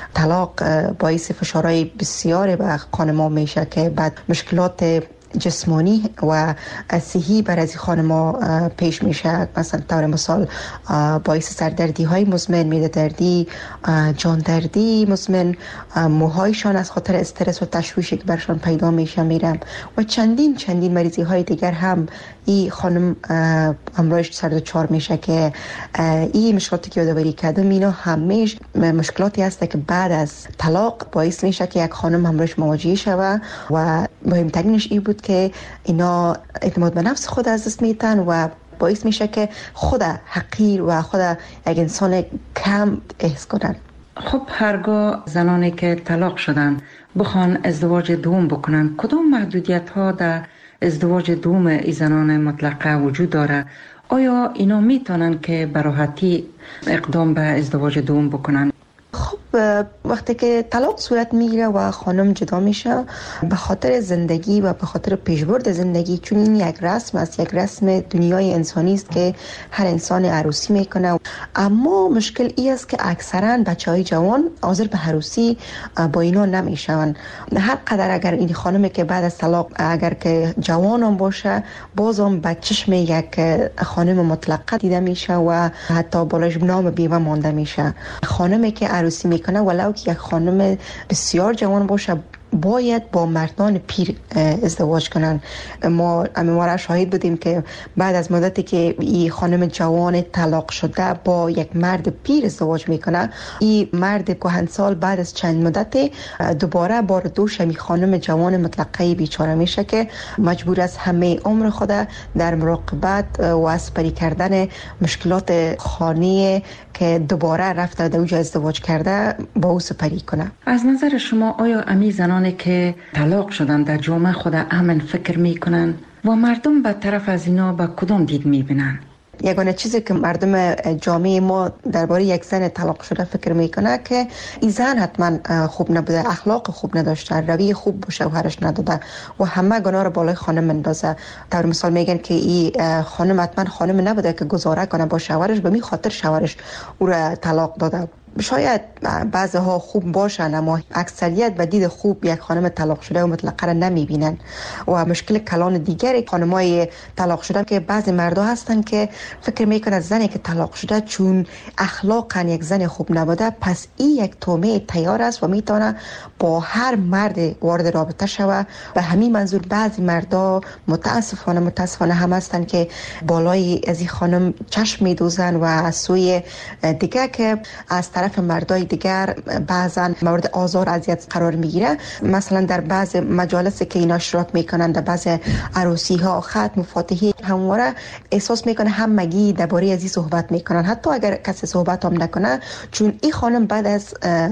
طلاق باعث فشارهای بسیاری به خانم‌ها میشه که بعد مشکلات جسمانی و صحی بر از خانم‌ها پیش میشه. مثلا طور مثال باعث سردردی های مزمن، معده دردی، جان دردی مزمن، موهایشان از خاطر استرس و تشویشی که برشان پیدا میشه میرم و چندین چندین مریضی های دیگر هم این خانم امروز سر دچار میشه که این مشکلاتی که یادآوری کردم اینا همیشه مشکلاتی هست که بعد از طلاق باعث میشه که یک خانم امروز مواجه شود و مهمترینش این بود که اینا اعتماد به نفس خود از دست میتن و باعث میشه که خود حقیر و خود یک انسان کم احس کنن. خب هرگاه زنانی که طلاق شدن بخوان ازدواج دوم بکنن، کدام محدودیت ها در ازدواج دوم ای زنان مطلقه وجود داره؟ آیا اینا میتونن که به راحتی اقدام به ازدواج دوم بکنن؟ خب وقتی که طلاق صورت میگیره و خانم جدا میشه به خاطر زندگی و به خاطر پیشبرد زندگی، چون این یک رسم است، یک رسم دنیای انسانی است که هر انسان عروسی میکنه، اما مشکل ای است که اکثرا بچهای جوان حاضر به عروسی با اینا نمیشون. هر قدر اگر این خانمی که بعد از طلاق اگر که جوانم باشه بازم به چشم یک خانم مطلقه دیده میشه و حتی بالاش نام بیوه مانده میشه. خانمی که عروسی میکنه ولو که یک خانم بسیار جوان باشه باید با مردان پیر ازدواج کنن. ما ما شاهد بودیم که بعد از مدتی که این خانم جوان طلاق شده با یک مرد پیر ازدواج میکنه، این مرد کهنسال بعد از چند مدت دوباره بار دوش می خانم جوان مطلقه بیچاره میشه که مجبور است همه عمر خود در مراقبت و اسپری کردن مشکلات خانه که دوباره رفته در اوجا ازدواج کرده با او سپری کنه. از نظر شما آیا امی زنانی که طلاق شدن در جامعه خود امن فکر میکنن و مردم به طرف از اینا با کدام دید میبینن؟ یگانه چیزی که مردم جامعه ما درباره یک زن طلاق شده فکر میکنه که این زن حتما خوب نبوده، اخلاق خوب نداشته، روی خوب به شوهرش نداده و همه گناه رو بالای خانم مندازه. طور مثال میگن که این خانم حتما خانم نبوده که گزاره کنه با شوهرش، به می خاطر شوهرش او را طلاق داده. شاید بعضی ها خوب باشن اما اکثریت به دید خوب یک خانم طلاق شده و مطلقه را نمیبینن. و مشکل کلان دیگری خانمای طلاق شده که بعضی مردا هستن که فکر میکنن زنی که طلاق شده چون اخلاقا یک زن خوب نبوده پس این یک تومه تیار است و میتونه با هر مرد وارد رابطه شوه. به همین منظور بعضی مردا متاسفانه متاسفانه هم هستن که بالای از این خانم چشم میدوزن و از سوی دیگه که از طرف مردای دیگر بعضا مورد آزار اذیت قرار میگیره. مثلا در بعض مجالس که اینا اشتراک میکنن، در بعض عروسی ها، ختم و فاتحه، همواره احساس میکنه همگی درباره از این صحبت میکنن، حتی اگر کسی صحبت هم نکنه، چون این خانم بعد از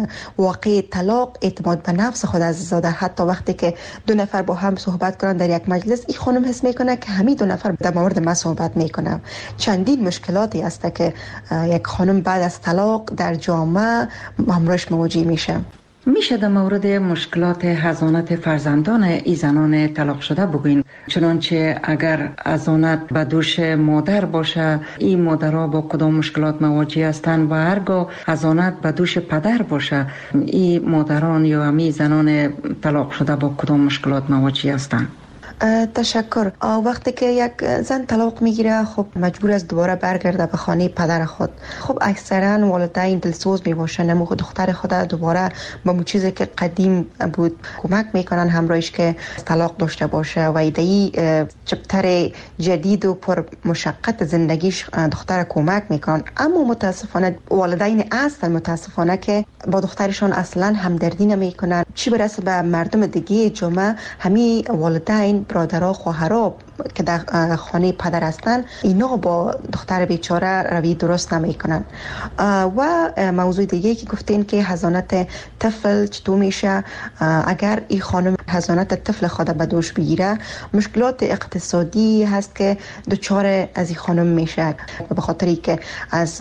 واقع طلاق اعتماد به نفس خود از زاده. حتی وقتی که دو نفر با هم صحبت کنن در یک مجلس، این خانم حس میکنه که همین دو نفر در مورد من صحبت میکنن. چندین مشکلاتی هست که یک خانم بعد از طلاق در جامعه همراهش مواجه میشه. میشه در مورد مشکلات حضانت فرزندان ای زنان طلاق شده بگوین؟ چنانچه اگر حضانت به دوش مادر باشه این مادرها با کدام مشکلات مواجه هستند و هرگاه حضانت به دوش پدر باشه این مادران یا امی زنان طلاق شده با کدام مشکلات مواجه هستند؟ تشکر. وقتی که یک زن طلاق میگیره خب مجبور است دوباره برگرده به خانه پدر خود. خب اکثرا والدین دلسوز میباشن، نمو دختر خود دوباره با مو چیزی که قدیم بود کمک میکنن همراهش که طلاق داشته باشه و ایدهی چپتر جدید و پر مشقت زندگیش دختر کمک میکنن. اما متاسفانه والدین اصلا متاسفانه که با دخترشان اصلا همدردی نمیکنن، چی برسه به مردم دیگه جامعه. همین والدین، برادرها، خواهرها که در خانه پدر هستن، اینا با دختر بیچاره روی درست نمیکنن. و موضوع دیگه که گفتین که حضانت طفل چطور میشه، اگر این خانم حضانت طفل خود به دوش بگیره، مشکلات اقتصادی هست که دچار از این خانم میشه، به خاطری که از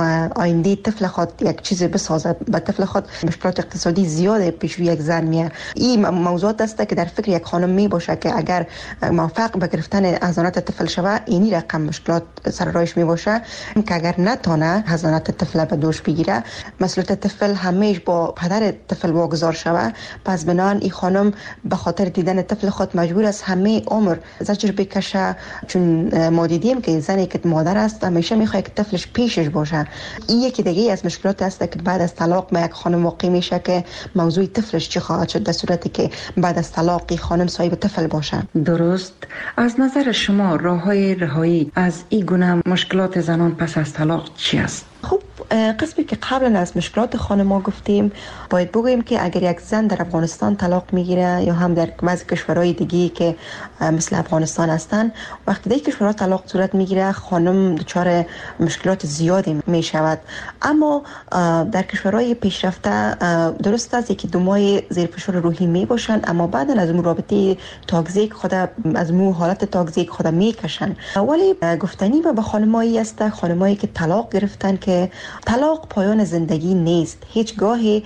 آینده طفل خود یک چیز بسازه، به طفل خود مشکلات اقتصادی زیاده پیش روی یک زن میه. این موضوعات است که در فکر یک خانم می باشه که اگر موفق به گرفتن حضانت طفل شوه، اینی رقم مشکلات سر راهش می باشه که اگر نتونه حضانت طفل به دوش بگیره، مسئولیت طفل همیش با پدر طفل واگذار شوه. پس بنان این خانم به خاطر دیدن طفل خود مجبور است همه عمر زجر بکشه، چون ما دیدیم که زنی که مادر است همیشه میخواد که طفلش پیشش باشه. این یکی دیگه از مشکلات است که بعد از طلاق ما یک خانم واقع میشه که موضوع طفلش چی خواهد شد در صورتی که بعد از طلاق خانم صاحب طفل باشه. درست. از نظر شما راههای رهایی از این گونه مشکلات زنان پس از طلاق چی است؟ خب قسمی که قبلا از مشکلات خانم ها گفتیم، باید بگوییم که اگر یک زن در افغانستان طلاق میگیره یا هم در بعضی کشورهای دیگه که مثل افغانستان هستن، وقتی در کشورها طلاق صورت میگیره، خانم دچار مشکلات زیادی میشود. اما در کشورهای پیشرفته درست است که دو ماه زیر فشار روحی میباشن، اما بعد از اون رابطه تاکسیک خود از مو حالت تاکسیک خود میکشن. ولی گفتنی به خانمایی است، خانمایی که طلاق گرفتن، که طلاق پایان زندگی نیست. هیچ گاهی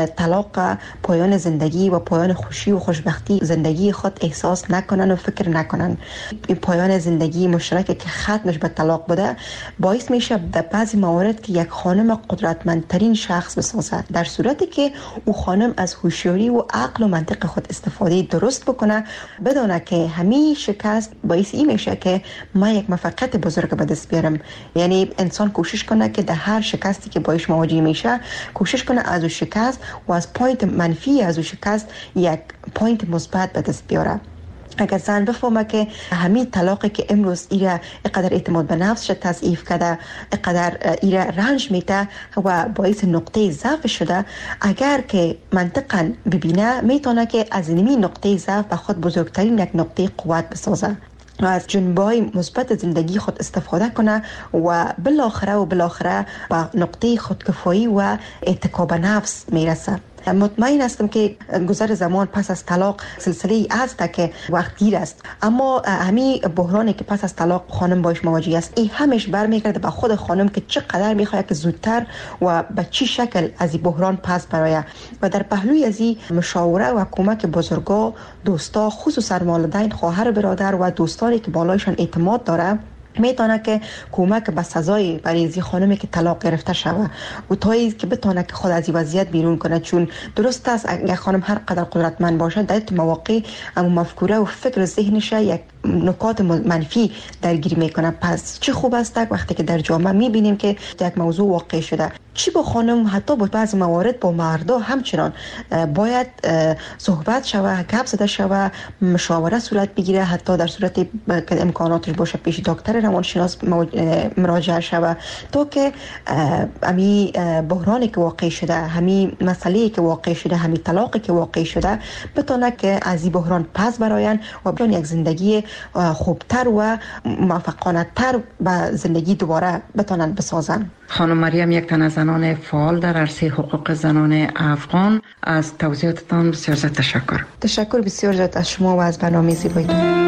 طلاق پایان زندگی و پایان خوشی و خوشبختی زندگی خود احساس نکنن و فکر نکنن. این پایان زندگی مشترک که ختمش به طلاق بوده، باعث میشه در بعضی موارد که یک خانم قدرتمندترین شخص بسازه، در صورتی که او خانم از هوشیاری و عقل و منطق خود استفاده درست بکنه، بدونه که همین شکست باعث این میشه که ما یک موفقیت بزرگ به دست بیارم. یعنی انسان کوشش کنه که در هر شکستی که باش مواجه میشه، کوشش کنه از اون شکست و از پوینت منفی از اون شکست یک پوینت مثبت به دست بیاره. اگر زن بفهمه که همین طلاقی که امروز ایره اقدر اعتماد به نفسش تضعیف کرده، اقدر ایره رنج میته و باعث نقطه ضعف شده، اگر که منطقاً ببینه، میتونه که از این نقطه ضعف به خود بزرگترین یک نقطه قوت بسازه و از جنبه‌های مثبت زندگی خود استفاده کنه و بالاخره و بالاخره به نقطه خودکفایی و اتکا به نفس میرسه. مطمئن هستم که گذر زمان پس از طلاق سلسله ای است که وقت گیر است، اما همین بحرانی که پس از طلاق خانم باش مواجه است، این همش برمیگرده به خود خانم که چقدر میخواد که زودتر و به چی شکل از این بحران پس برایه. و در پهلوی از این مشاوره و کمک بزرگا، دوستا، خصوصا والدین، خواهر، برادر و دوستانی که بالایشان اعتماد داره، میتونه که کمک به سزای برای این خانمی که طلاق گرفته شوه و تایی که بتونه که خود از این وضعیت بیرون کنه. چون درست است اگر خانم هر قدر قدرتمند باشه، در این مواقع اما مفکوره و فکر ذهنش یک نکات منفی درگیر میکنه. پس چه خوب است وقتی که در جامعه میبینیم که یک موضوع واقع شده، چی با خانم حتی با بعض موارد با مردا همچنان باید صحبت شوه، گپ زده شوه، مشاوره صورت بگیره، حتی در صورت که امکاناتش باشه پیش دکتر روانشناس مراجعه شوه، تا که همین بحرانی که واقع شده، همین مسئله‌ای که واقع شده، همین طلاقی که واقع شده، بتونه که از این بحران پس براین و بتونه یک زندگی خوبتر و موفقانه تر به زندگی دوباره بتونن بسازن. خانم مریم، یک تن از زنان فعال در عرصه حقوق زنان افغان، از توضیحاتتان بسیار زیاد تشکر. تشکر بسیار زیاد از شما و از برنامه زیبایتون.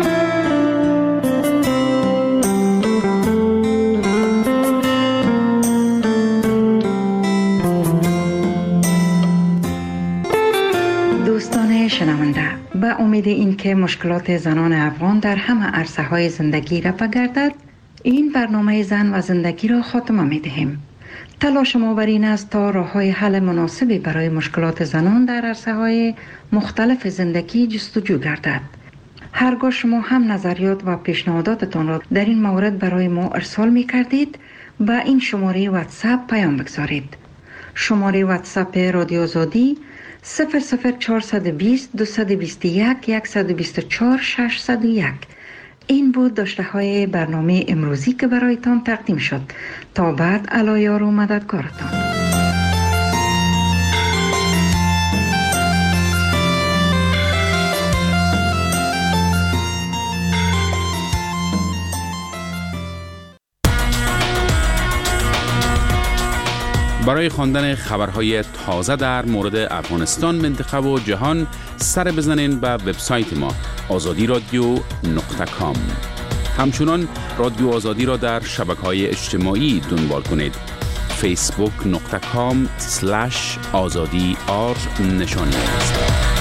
دوستان شنونده، به امید اینکه مشکلات زنان افغان در همه عرصه های زندگی رفع گردد، این برنامه زن و زندگی را خاتمه می دهیم. تلاش ما بر این است تا راه‌های حل مناسبی برای مشکلات زنان در عرصه‌های مختلف زندگی جستجو گردد. هرگاه شما هم نظریات و پیشنهاداتتان را در این مورد برای ما ارسال می کردید با این شماره واتساپ پیام بگذارید. شماره واتساپ رادیو آزادی صفر صفر چهارصد و بیست دویست و بیست و یک صد و بیست و چهار ششصد و یک. این بود داشته های برنامه امروزی که برایتان تقدیم شد. تا بعد علایار و مددکارتان. برای خواندن خبرهای تازه در مورد افغانستان، منطقه و جهان سر بزنین به وبسایت ما آزادی رادیو نقطه کام. همچنان رادیو آزادی را در شبکه‌های اجتماعی دنبال کنید. فیسبوک نقطه کام سلش آزادی آر نشانی است.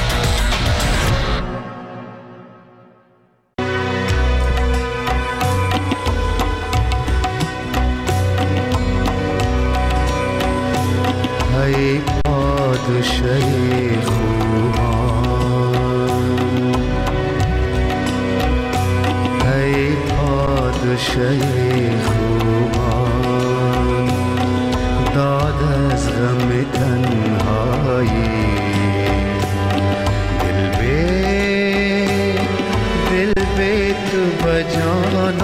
ای پادشه خوبان، ای پادشه خوبان، داد از غم تنهایی، دل به دل به تو بجان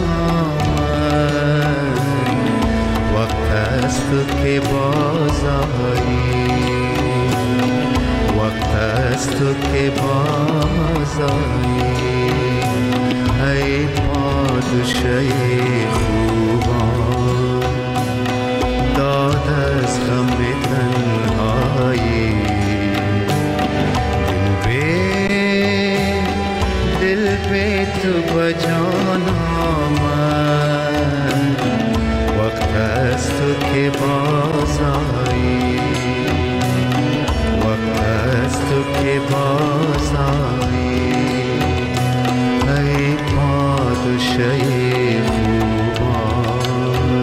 آمد، وقت است که باز آیی، وقت است که باز آیی. ای پادشه خوبان، داد از غم تنهایی، دل به دل به تو بجان آمد، وقت است که باز آیی، وقت است که باز آیی. ای پادشه خوبان،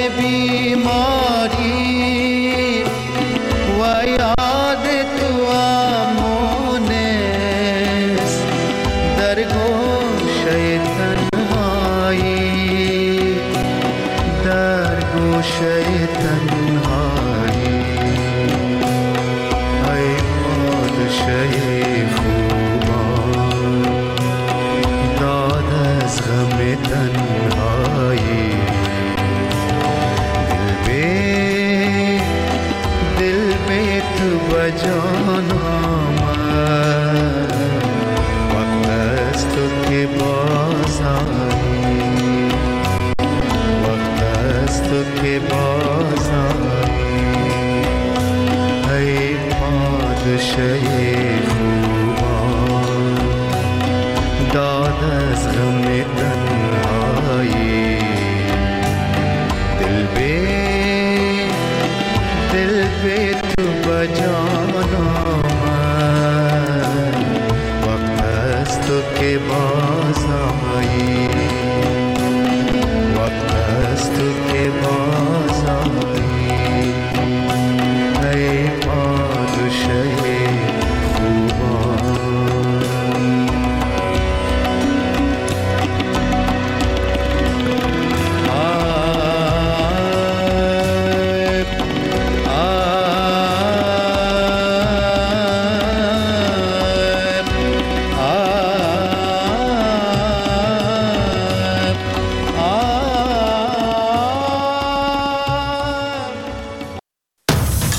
بیماری و یاد تو दिल पे तू बजाना